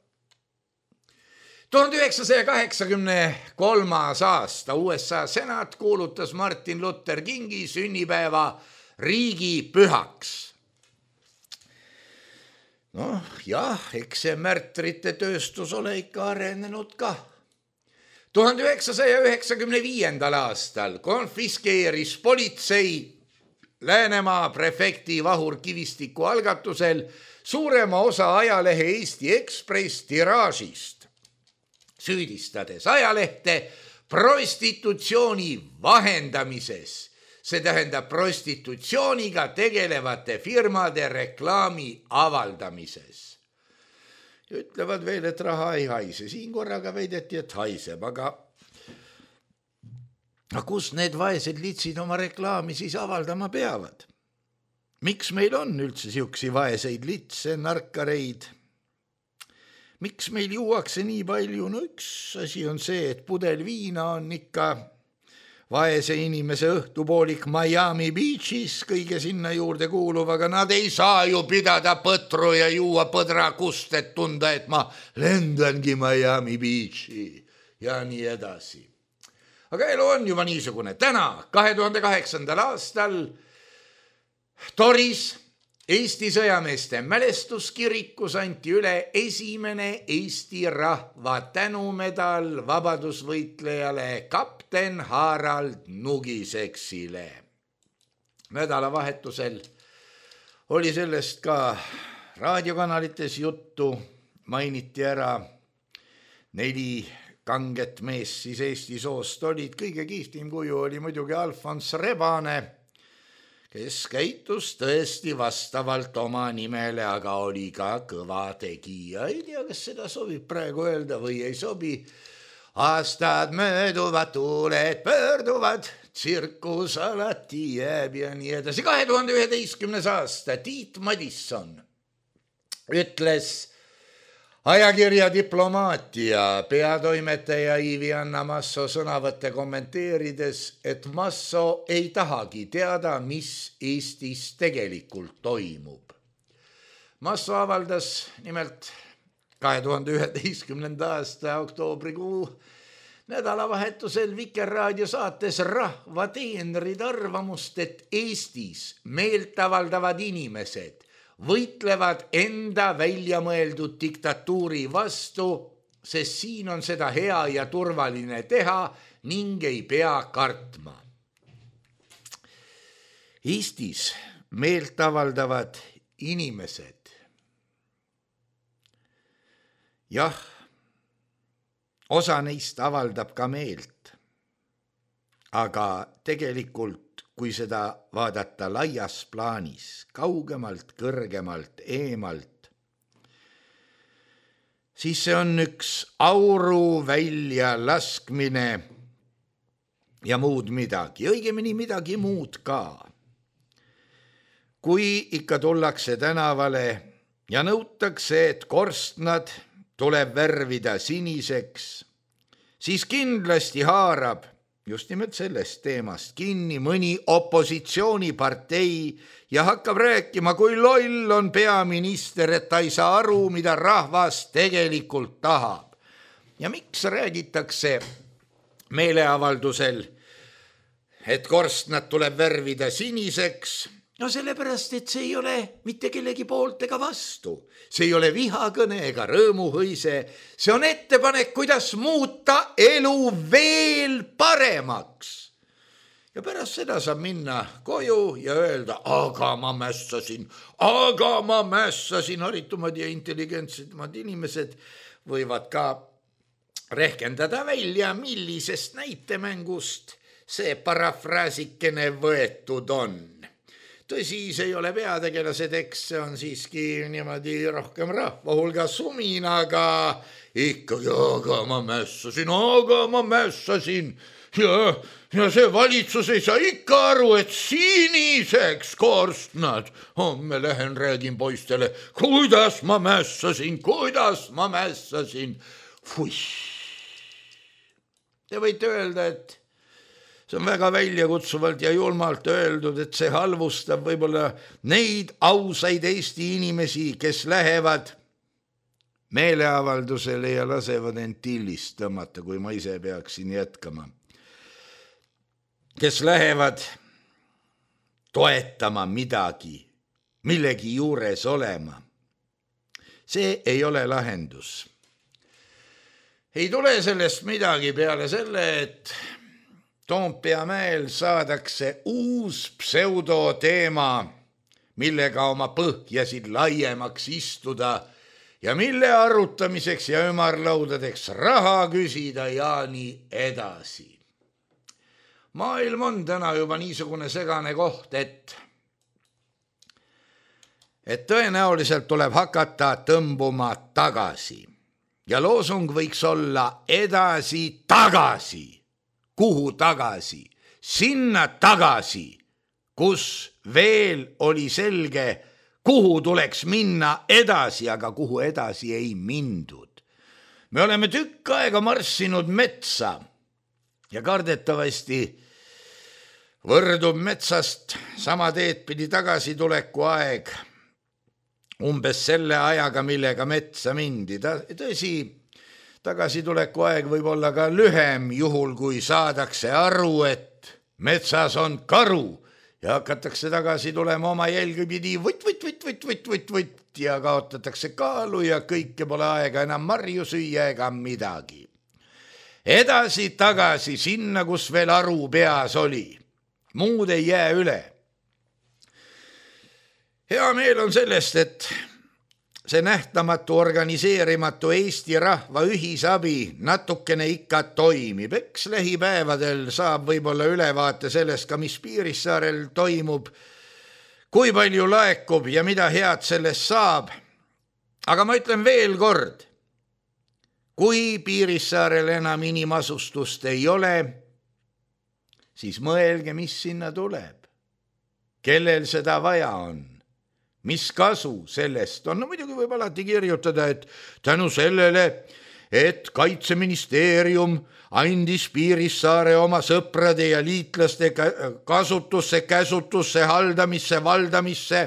1983. aasta USA senat kuulutas Martin Luther Kingi sünnipäeva riigipühaks. Eks see märtrite tööstus ole ikka arenenud ka. 1995. aastal konfiskeeris politsei Läänemaa prefekti Vahur Kivistiku algatusel suurema osa ajalehe Eesti Ekspress tiraažist, süüdistades ajalehte prostitutsiooni vahendamises, see tähendab prostitutsiooniga tegelevate firmade reklaami avaldamises. Ütlevad veel, et raha ei haise. Siin korraga väideti, et haiseb, aga kus need vaesed litsid oma reklaami siis avaldama peavad? Miks meil on üldse siuksi vaeseid litse, narkareid? Miks meil juuakse nii palju? Üks asi on see, et pudel viina on ikka vaese inimese õhtupoolik Miami Beachis, kõige sinna juurde kuuluv, aga nad ei saa ju pidada põtru ja juua põdrakust, et tunda, et ma lendangi Miami Beachi ja nii edasi. Aga elu on juba niisugune. Täna, 2008. aastal Toris Eesti sõjameeste mälestuskirikus anti üle esimene Eesti rahva tänumedal vabadusvõitlejale kapten Harald Nugiseksile. Nädalavahetusel oli sellest ka raadiokanalites juttu, mainiti ära 4 kanget mees siis Eesti soost olid. Kõige kihvtim kuju oli muidugi Alfons Rebane, kes käitus tõesti vastavalt oma nimele, aga oli ka kõva tegija. Ei tea, kas seda sobib praegu öelda või ei sobi. Aastad mööduvad, tuuled pöörduvad, tsirkus alati jääb ja nii edasi. 2011. aasta Tiit Madisson ütles ajakirja Diplomaatia peatoimetaja Ivi-Anna Masso sõnavõtte kommenteerides, et Masso ei tahagi teada, mis Eestis tegelikult toimub. Masso avaldas nimelt 2011. aasta oktoobrikuu nädalavahetusel Vikerraadio saates Rahva teenrid arvamust, et Eestis meelt avaldavad inimesed võitlevad enda väljamõeldud diktatuuri vastu, sest siin on seda hea ja turvaline teha ning ei pea kartma. Eestis meelt avaldavad inimesed. Jah, osa neist avaldab ka meelt, aga tegelikult, kui seda vaadata laias plaanis, kaugemalt, kõrgemalt, eemalt, siis see on üks auru välja laskmine ja muud midagi, õigemini midagi muud ka. Kui ikka tullakse tänavale ja nõutakse, et korstnad tuleb värvida siniseks, siis kindlasti haarab just nimelt sellest teemast kinni mõni opositsioonipartei ja hakkab rääkima, kui loll on peaminister, et ta ei saa aru, mida rahvas tegelikult tahab. Ja miks räägitakse meeleavaldusel, et korstnad tuleb värvida siniseks? No sellepärast, et see ei ole mitte kellegi poolt ega vastu. See ei ole vihakõne ega rõõmuhõise. See on ettepanek, kuidas muuta elu veel paremaks. Ja pärast seda saab minna koju ja öelda, aga ma mässasin. Haritumad ja intelligentsemad inimesed võivad ka rehkendada välja, millisest näitemängust see parafraasikene võetud on. Tõsi, see ei ole peategelase tekst, see on siiski niimoodi rohkem rahva hulga suminaga. Ikkagi, aga ma mässasin. Ja see valitsus ei saa ikka aru, et siniseks korstnad. Homme lähen räägin poistele, kuidas ma mässasin. Fuih. Te võite öelda, et see on väga väljakutsuvalt ja julmalt öeldud, et see halvustab võib-olla neid ausaid Eesti inimesi, kes lähevad meeleavaldusele ja lasevad end tillist tõmmata, kui ma ise peaksin jätkama. Kes lähevad toetama midagi, millegi juures olema. See ei ole lahendus. Ei tule sellest midagi peale selle, et Toompea mäel saadakse uus pseudoteema, millega oma põhjasid laiemaks istuda ja mille arutamiseks ja ümarlaudadeks raha küsida ja nii edasi. Maailm on täna juba niisugune segane koht, et tõenäoliselt tuleb hakata tõmbuma tagasi ja loosung võiks olla edasi tagasi. Kuhu tagasi? Sinna tagasi, kus veel oli selge, kuhu tuleks minna edasi, aga kuhu edasi ei mindud. Me oleme tükk aega marssinud metsa ja kardetavasti võrdub metsast sama teed pidi tagasituleku aeg umbes selle ajaga, millega metsa mindi. Tõsi, tagasituleku aeg võib olla ka lühem, juhul kui saadakse aru, et metsas on karu ja hakatakse tagasi tulema oma jälgi pidi võtt ja kaotatakse kaalu ja kõike pole aega enam marju süüa ega midagi. Edasi tagasi sinna, kus veel aru peas oli. Muud ei jää üle. Hea meel on sellest, et see nähtamatu organiseerimatu Eesti rahva ühisabi natukene ikka toimib. Eks lähipäevadel saab võib-olla ülevaate sellest ka, mis Piirissaarel toimub, kui palju laekub ja mida head sellest saab. Aga ma ütlen veel kord, kui Piirissaarel enam inimasustust ei ole, siis mõelge, mis sinna tuleb. Kellel seda vaja on? Mis kasu sellest on? No muidugi võib alati kirjutada, et tänu sellele, et Kaitseministeerium andis Piirissaare oma sõprade ja liitlaste kasutusse, käsutusse, haldamisse, valdamisse,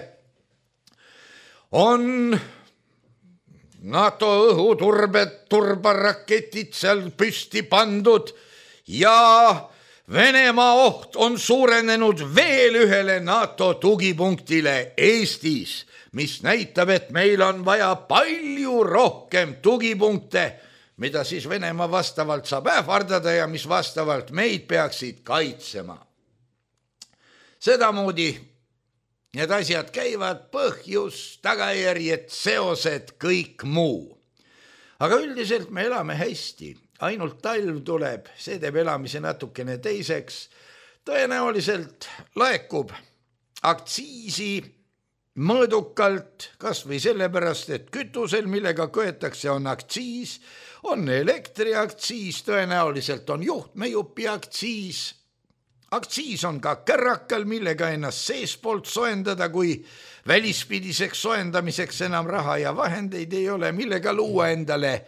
on NATO õhuturbaraketid seal püsti pandud ja Venemaa oht on suurenenud veel ühele NATO tugipunktile Eestis, mis näitab, et meil on vaja palju rohkem tugipunkte, mida siis Venemaa vastavalt saab ähvardada ja mis vastavalt meid peaksid kaitsema. Sedamoodi need asjad käivad, põhjus, tagajärjed, seosed, kõik muu. Aga üldiselt me elame hästi. ainult talv tuleb, see teeb elamise natukene teiseks. Tõenäoliselt laekub aktsiisi mõõdukalt, kas või sellepärast, et kütusel, millega köetakse, on aktsiis, on elektriaktsiis, tõenäoliselt on juhtmejupi aktsiis. Aktsiis on ka kärrakal, millega ennast seespoolt soendada, kui välispidiseks soendamiseks enam raha ja vahendeid ei ole, millega luua endale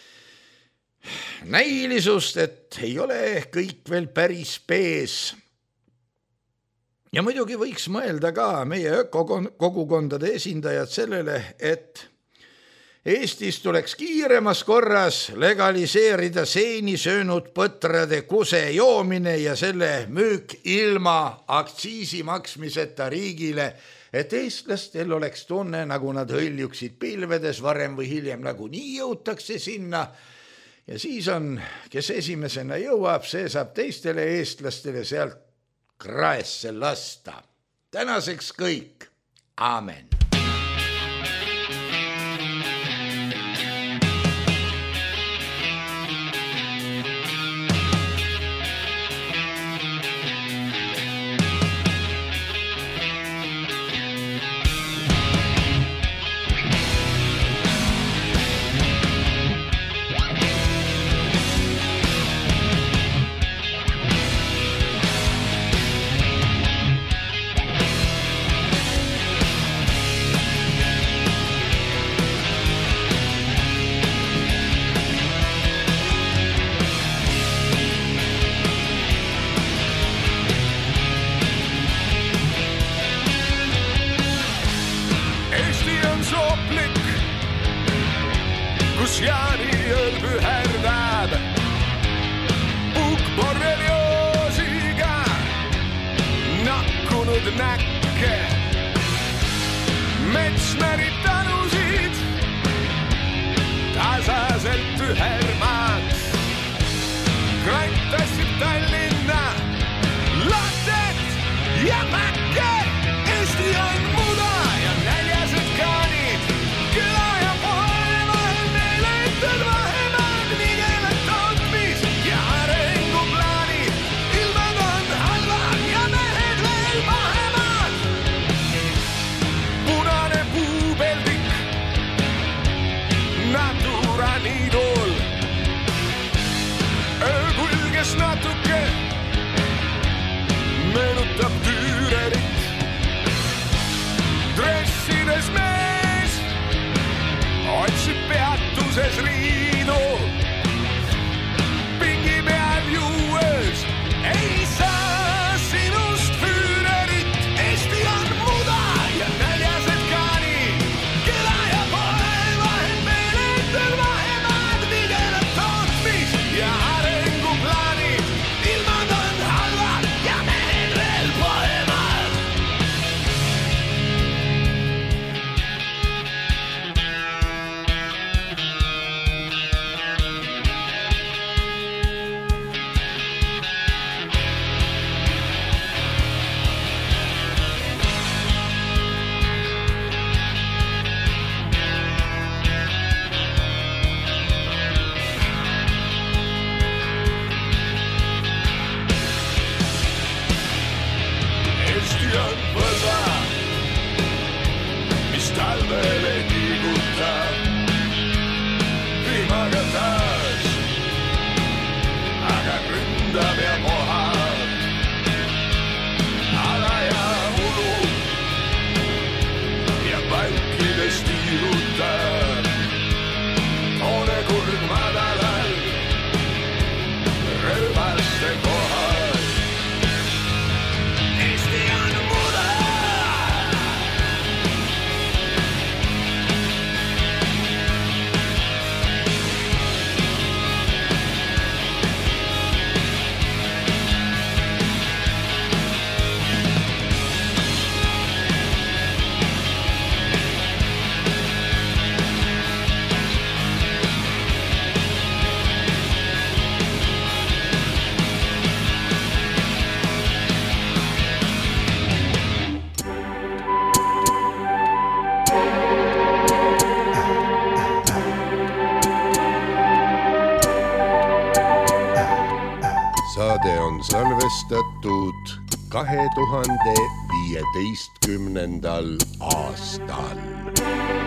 näilisust, et ei ole kõik veel päris pees. Ja muidugi võiks mõelda ka meie ökokogukondade esindajad sellele, et Eestis tuleks kiiremas korras legaliseerida seeni söönud põtrade kuse joomine ja selle müük ilma aktsiisi maksmiseta riigile, et eestlastel oleks tunne, nagu nad hõljuksid pilvedes, varem või hiljem nagunii jõutakse sinna. Ja siis on, kes esimesena jõuab, see saab teistele eestlastele sealt kraesse lasta. Tänaseks kõik. Aamen. Jaaniööl püherdab puukborrelioosiga nakkunud näkke. Mets märitanusid tasaselt ühermaks. Krant tassib Tallinna latet ja mäkke. Eesti on muda ja näljased kaanid, küla ja poe vahel meeletud vahemaad, nigelad tootmis ja arenguplaanid. Ilmad on halvad ja mehed veel pahemad. Punane puupeldik Natura niidul. Öö kulges natuke, meenutab Tüürerit. Dressides mees otsib peatuses riidu. Pingi peal juues ei saa sinust Füürerit. Eesti on muda ja näljased kaanid, küla ja poe vahel meeletud vahemaad, nigelad tootmis ja arenguplaanid. Ilmad on halvad ja mehed veel poemad. Eesti on võsa, mis talvele liigutab. Vihmaga taas, aga ründab ja mohab. Ala ja ulu ja palkides tiirutab. Toone kurg madalal, rööbaste kohal. Eesti on muda. saade on salvestatud 2015. aastal.